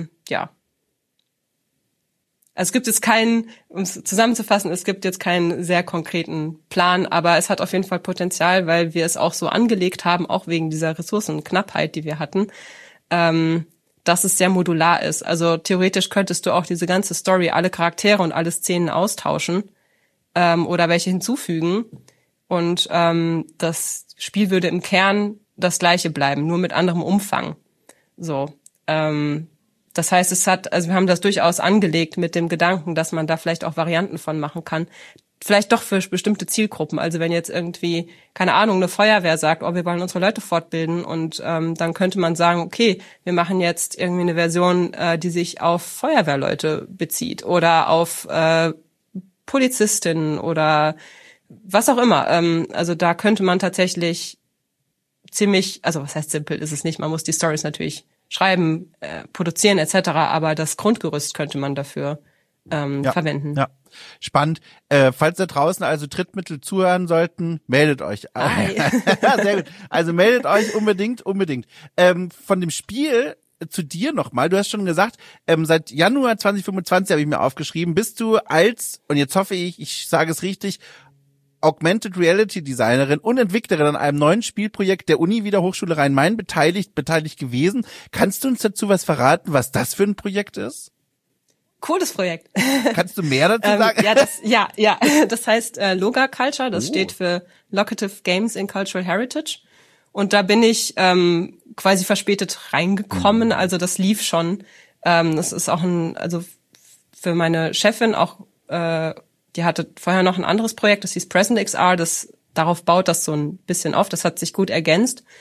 Also es gibt jetzt um es zusammenzufassen, es gibt jetzt keinen sehr konkreten Plan, aber es hat auf jeden Fall Potenzial, weil wir es auch so angelegt haben, auch wegen dieser Ressourcenknappheit, die wir hatten, dass es sehr modular ist. Also theoretisch könntest du auch diese ganze Story, alle Charaktere und alle Szenen austauschen oder welche hinzufügen und das Spiel würde im Kern das gleiche bleiben, nur mit anderem Umfang. So, das heißt, wir haben das durchaus angelegt mit dem Gedanken, dass man da vielleicht auch Varianten von machen kann. Vielleicht doch für bestimmte Zielgruppen. Also wenn jetzt irgendwie, keine Ahnung, eine Feuerwehr sagt, wir wollen unsere Leute fortbilden und dann könnte man sagen, okay, wir machen jetzt irgendwie eine Version, die sich auf Feuerwehrleute bezieht oder auf Polizistinnen oder was auch immer. Also da könnte man tatsächlich was heißt simpel ist es nicht, man muss die Storys natürlich schreiben, produzieren etc., aber das Grundgerüst könnte man dafür verwenden. Ja, spannend. Falls da draußen also Drittmittel zuhören sollten, meldet euch. Sehr gut. Also meldet euch unbedingt. Von dem Spiel zu dir nochmal, du hast schon gesagt, seit Januar 2025 habe ich mir aufgeschrieben, bist du und jetzt hoffe ich sage es richtig, Augmented Reality Designerin und Entwicklerin an einem neuen Spielprojekt der Uni Hochschule Rhein-Main beteiligt gewesen. Kannst du uns dazu was verraten, was das für ein Projekt ist? Cooles Projekt. Kannst du mehr dazu sagen? Das heißt Loga Culture, das steht für Locative Games in Cultural Heritage. Und da bin ich quasi verspätet reingekommen, also das lief schon. Das ist auch für meine Chefin auch die hatte vorher noch ein anderes Projekt, das hieß Present XR, das darauf baut das so ein bisschen auf, das hat sich gut ergänzt.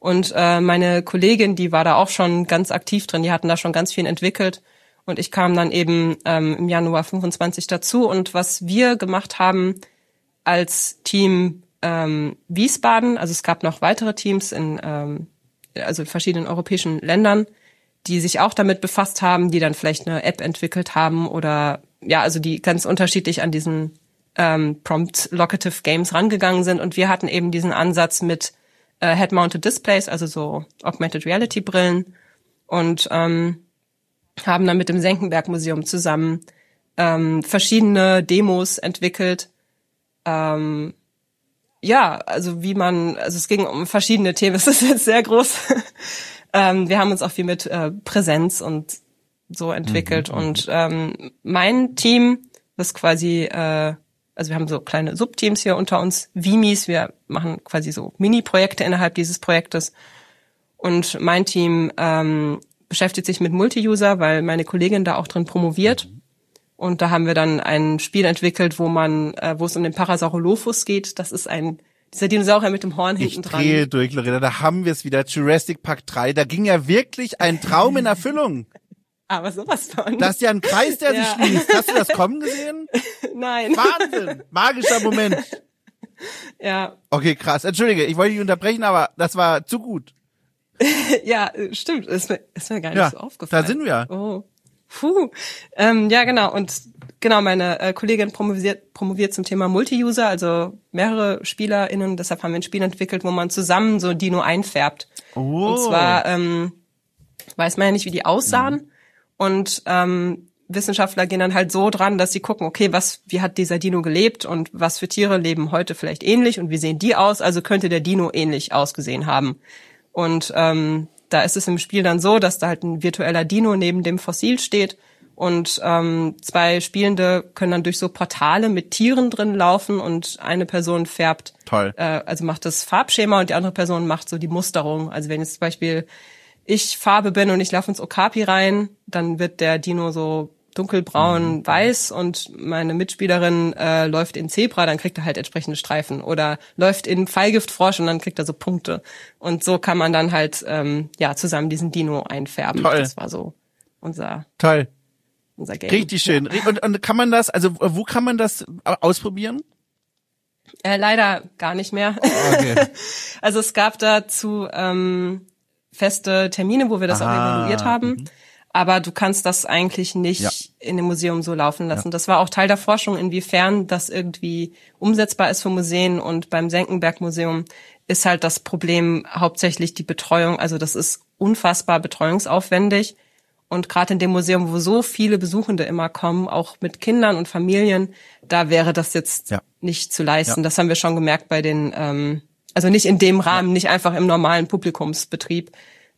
Und meine Kollegin, die war da auch schon ganz aktiv drin, die hatten da schon ganz viel entwickelt. Und ich kam dann eben im Januar 25 dazu. Und was wir gemacht haben als Team Wiesbaden, also es gab noch weitere Teams in also verschiedenen europäischen Ländern, die sich auch damit befasst haben, die dann vielleicht eine App entwickelt haben oder ja, also die ganz unterschiedlich an diesen Prompt-Locative Games rangegangen sind. Und wir hatten eben diesen Ansatz mit Head-Mounted Displays, also so Augmented Reality Brillen und haben dann mit dem Senckenberg Museum zusammen verschiedene Demos entwickelt. Ja, also also es ging um verschiedene Themen, es ist jetzt sehr groß. Wir haben uns auch viel mit Präsenz und so entwickelt und mein Team, das quasi, also wir haben so kleine Subteams hier unter uns, Vimis, wir machen quasi so Mini-Projekte innerhalb dieses Projektes und mein Team beschäftigt sich mit Multi-User, weil meine Kollegin da auch drin promoviert. Und da haben wir dann ein Spiel entwickelt, wo es um den Parasaurolophus geht. Das ist dieser Dinosaurier mit dem Horn hinten dran. Ich drehe durch, Lorena, da haben wir es wieder. Jurassic Park 3, da ging ja wirklich ein Traum in Erfüllung. Aber sowas von. Das ist ja ein Kreis, der sich schließt. Hast du das kommen gesehen? Nein. Wahnsinn! Magischer Moment. Ja. Okay, krass. Entschuldige, ich wollte dich unterbrechen, aber das war zu gut. Ja, stimmt. Ist mir gar nicht so aufgefallen. Da sind wir. Oh. Puh. Ja, genau. Und genau, meine Kollegin promoviert zum Thema Multi-User, also mehrere SpielerInnen. Deshalb haben wir ein Spiel entwickelt, wo man zusammen so Dino einfärbt. Oh. Und zwar weiß man ja nicht, wie die aussahen. Und Wissenschaftler gehen dann halt so dran, dass sie gucken, okay, wie hat dieser Dino gelebt und was für Tiere leben heute vielleicht ähnlich und wie sehen die aus? Also könnte der Dino ähnlich ausgesehen haben. Und da ist es im Spiel dann so, dass da halt ein virtueller Dino neben dem Fossil steht und zwei Spielende können dann durch so Portale mit Tieren drin laufen und eine Person färbt, also macht das Farbschema und die andere Person macht so die Musterung. Also wenn jetzt zum Beispiel ich Farbe bin und ich laufe ins Okapi rein, dann wird der Dino so dunkelbraun, weiß und meine Mitspielerin läuft in Zebra, dann kriegt er halt entsprechende Streifen oder läuft in Pfeilgiftfrosch und dann kriegt er so Punkte. Und so kann man dann halt zusammen diesen Dino einfärben. Toll. Das war so unser Game. Richtig schön. Und kann man das, also wo kann man das ausprobieren? Leider gar nicht mehr. Okay. Also es gab dazu feste Termine, wo wir das auch evaluiert haben. Aber du kannst das eigentlich nicht in dem Museum so laufen lassen. Ja. Das war auch Teil der Forschung, inwiefern das irgendwie umsetzbar ist für Museen. Und beim Senckenberg Museum ist halt das Problem hauptsächlich die Betreuung. Also das ist unfassbar betreuungsaufwendig. Und gerade in dem Museum, wo so viele Besuchende immer kommen, auch mit Kindern und Familien, da wäre das jetzt nicht zu leisten. Ja. Das haben wir schon gemerkt bei den, also nicht in dem Rahmen, nicht einfach im normalen Publikumsbetrieb.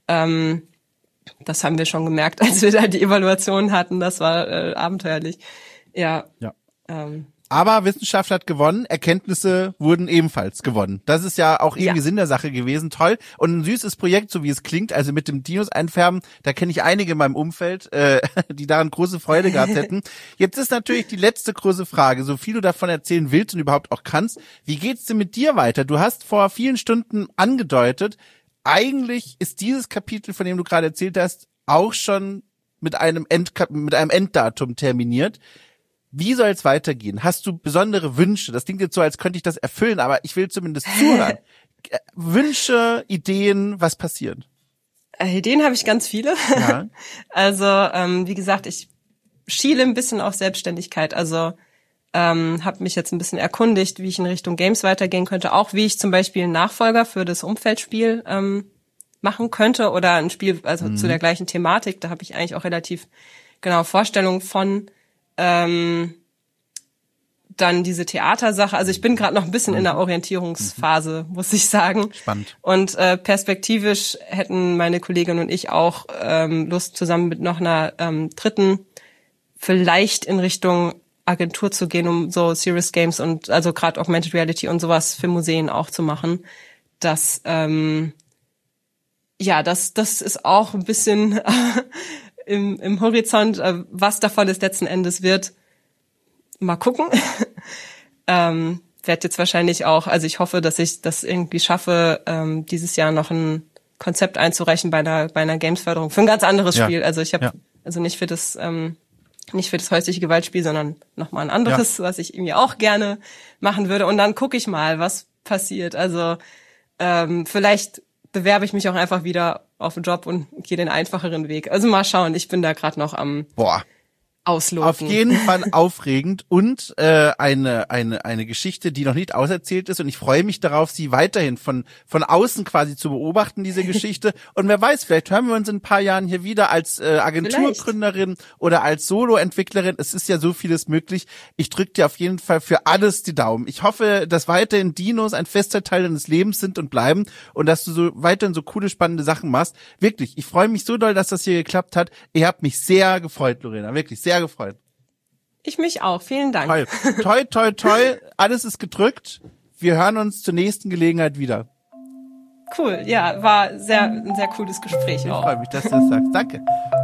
Das haben wir schon gemerkt, als wir da die Evaluation hatten. Das war abenteuerlich. Ja. Aber Wissenschaft hat gewonnen, Erkenntnisse wurden ebenfalls gewonnen. Das ist ja auch irgendwie Sinn der Sache gewesen. Toll. Und ein süßes Projekt, so wie es klingt, also mit dem Dinos einfärben, da kenne ich einige in meinem Umfeld, die daran große Freude gehabt hätten. Jetzt ist natürlich die letzte große Frage, so viel du davon erzählen willst und überhaupt auch kannst. Wie geht's denn mit dir weiter? Du hast vor vielen Stunden angedeutet, eigentlich ist dieses Kapitel, von dem du gerade erzählt hast, auch schon mit einem Enddatum terminiert. Wie soll es weitergehen? Hast du besondere Wünsche? Das klingt jetzt so, als könnte ich das erfüllen, aber ich will zumindest zuhören. Wünsche, Ideen, was passiert? Ideen habe ich ganz viele. Ja. Also, wie gesagt, ich schiele ein bisschen auf Selbstständigkeit. Also habe mich jetzt ein bisschen erkundigt, wie ich in Richtung Games weitergehen könnte. Auch wie ich zum Beispiel einen Nachfolger für das Umfeldspiel machen könnte oder ein Spiel also zu der gleichen Thematik. Da habe ich eigentlich auch relativ genau Vorstellungen von. Dann diese Theatersache. Also ich bin gerade noch ein bisschen in der Orientierungsphase, muss ich sagen. Spannend. Und perspektivisch hätten meine Kollegin und ich auch Lust, zusammen mit noch einer dritten vielleicht in Richtung Agentur zu gehen, um so Serious Games und also gerade Augmented Reality und sowas für Museen auch zu machen. Das das ist auch ein bisschen im Horizont, was davon es letzten Endes wird. Mal gucken. Werd jetzt wahrscheinlich auch, also ich hoffe, dass ich das irgendwie schaffe, dieses Jahr noch ein Konzept einzureichen bei einer Gamesförderung für ein ganz anderes Ja. Spiel. Also ich habe also nicht für das häusliche Gewaltspiel, sondern nochmal ein anderes, was ich irgendwie auch gerne machen würde. Und dann gucke ich mal, was passiert. Also vielleicht bewerbe ich mich auch einfach wieder auf einen Job und gehe den einfacheren Weg. Also mal schauen, ich bin da gerade noch am Ausloten. Auf jeden Fall aufregend und eine Geschichte, die noch nicht auserzählt ist, und ich freue mich darauf, sie weiterhin von außen quasi zu beobachten, diese Geschichte. Und wer weiß, vielleicht hören wir uns in ein paar Jahren hier wieder als Agenturgründerin oder als Solo-Entwicklerin. Es ist ja so vieles möglich. Ich drücke dir auf jeden Fall für alles die Daumen. Ich hoffe, dass weiterhin Dinos ein fester Teil deines Lebens sind und bleiben und dass du weiterhin so coole, spannende Sachen machst. Wirklich, ich freue mich so doll, dass das hier geklappt hat. Ihr habt mich sehr gefreut, Lorena, wirklich sehr gefreut. Ich mich auch. Vielen Dank. Toll. Toi, toi, toi. Alles ist gedrückt. Wir hören uns zur nächsten Gelegenheit wieder. Cool. Ja, war ein sehr cooles Gespräch Ich auch. freue mich, dass du das sagst. Danke.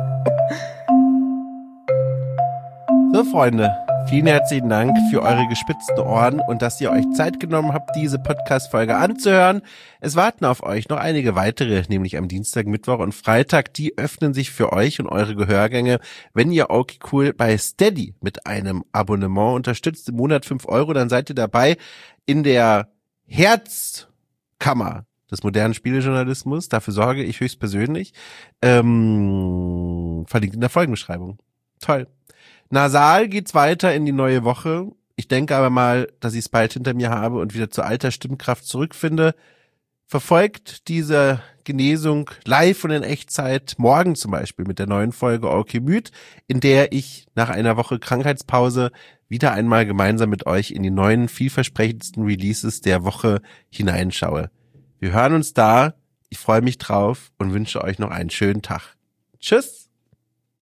So, Freunde, vielen herzlichen Dank für eure gespitzten Ohren und dass ihr euch Zeit genommen habt, diese Podcast-Folge anzuhören. Es warten auf euch noch einige weitere, nämlich am Dienstag, Mittwoch und Freitag. Die öffnen sich für euch und eure Gehörgänge, wenn ihr okay cool bei Steady mit einem Abonnement unterstützt. Im Monat 5 €, dann seid ihr dabei in der Herzkammer des modernen Spielejournalismus. Dafür sorge ich höchstpersönlich. Verlinkt in der Folgenbeschreibung. Toll. Nasal geht's weiter in die neue Woche. Ich denke aber mal, dass ich es bald hinter mir habe und wieder zur alter Stimmkraft zurückfinde. Verfolgt diese Genesung live und in Echtzeit, morgen zum Beispiel mit der neuen Folge Okay Müd, in der ich nach einer Woche Krankheitspause wieder einmal gemeinsam mit euch in die neuen, vielversprechendsten Releases der Woche hineinschaue. Wir hören uns da. Ich freue mich drauf und wünsche euch noch einen schönen Tag. Tschüss!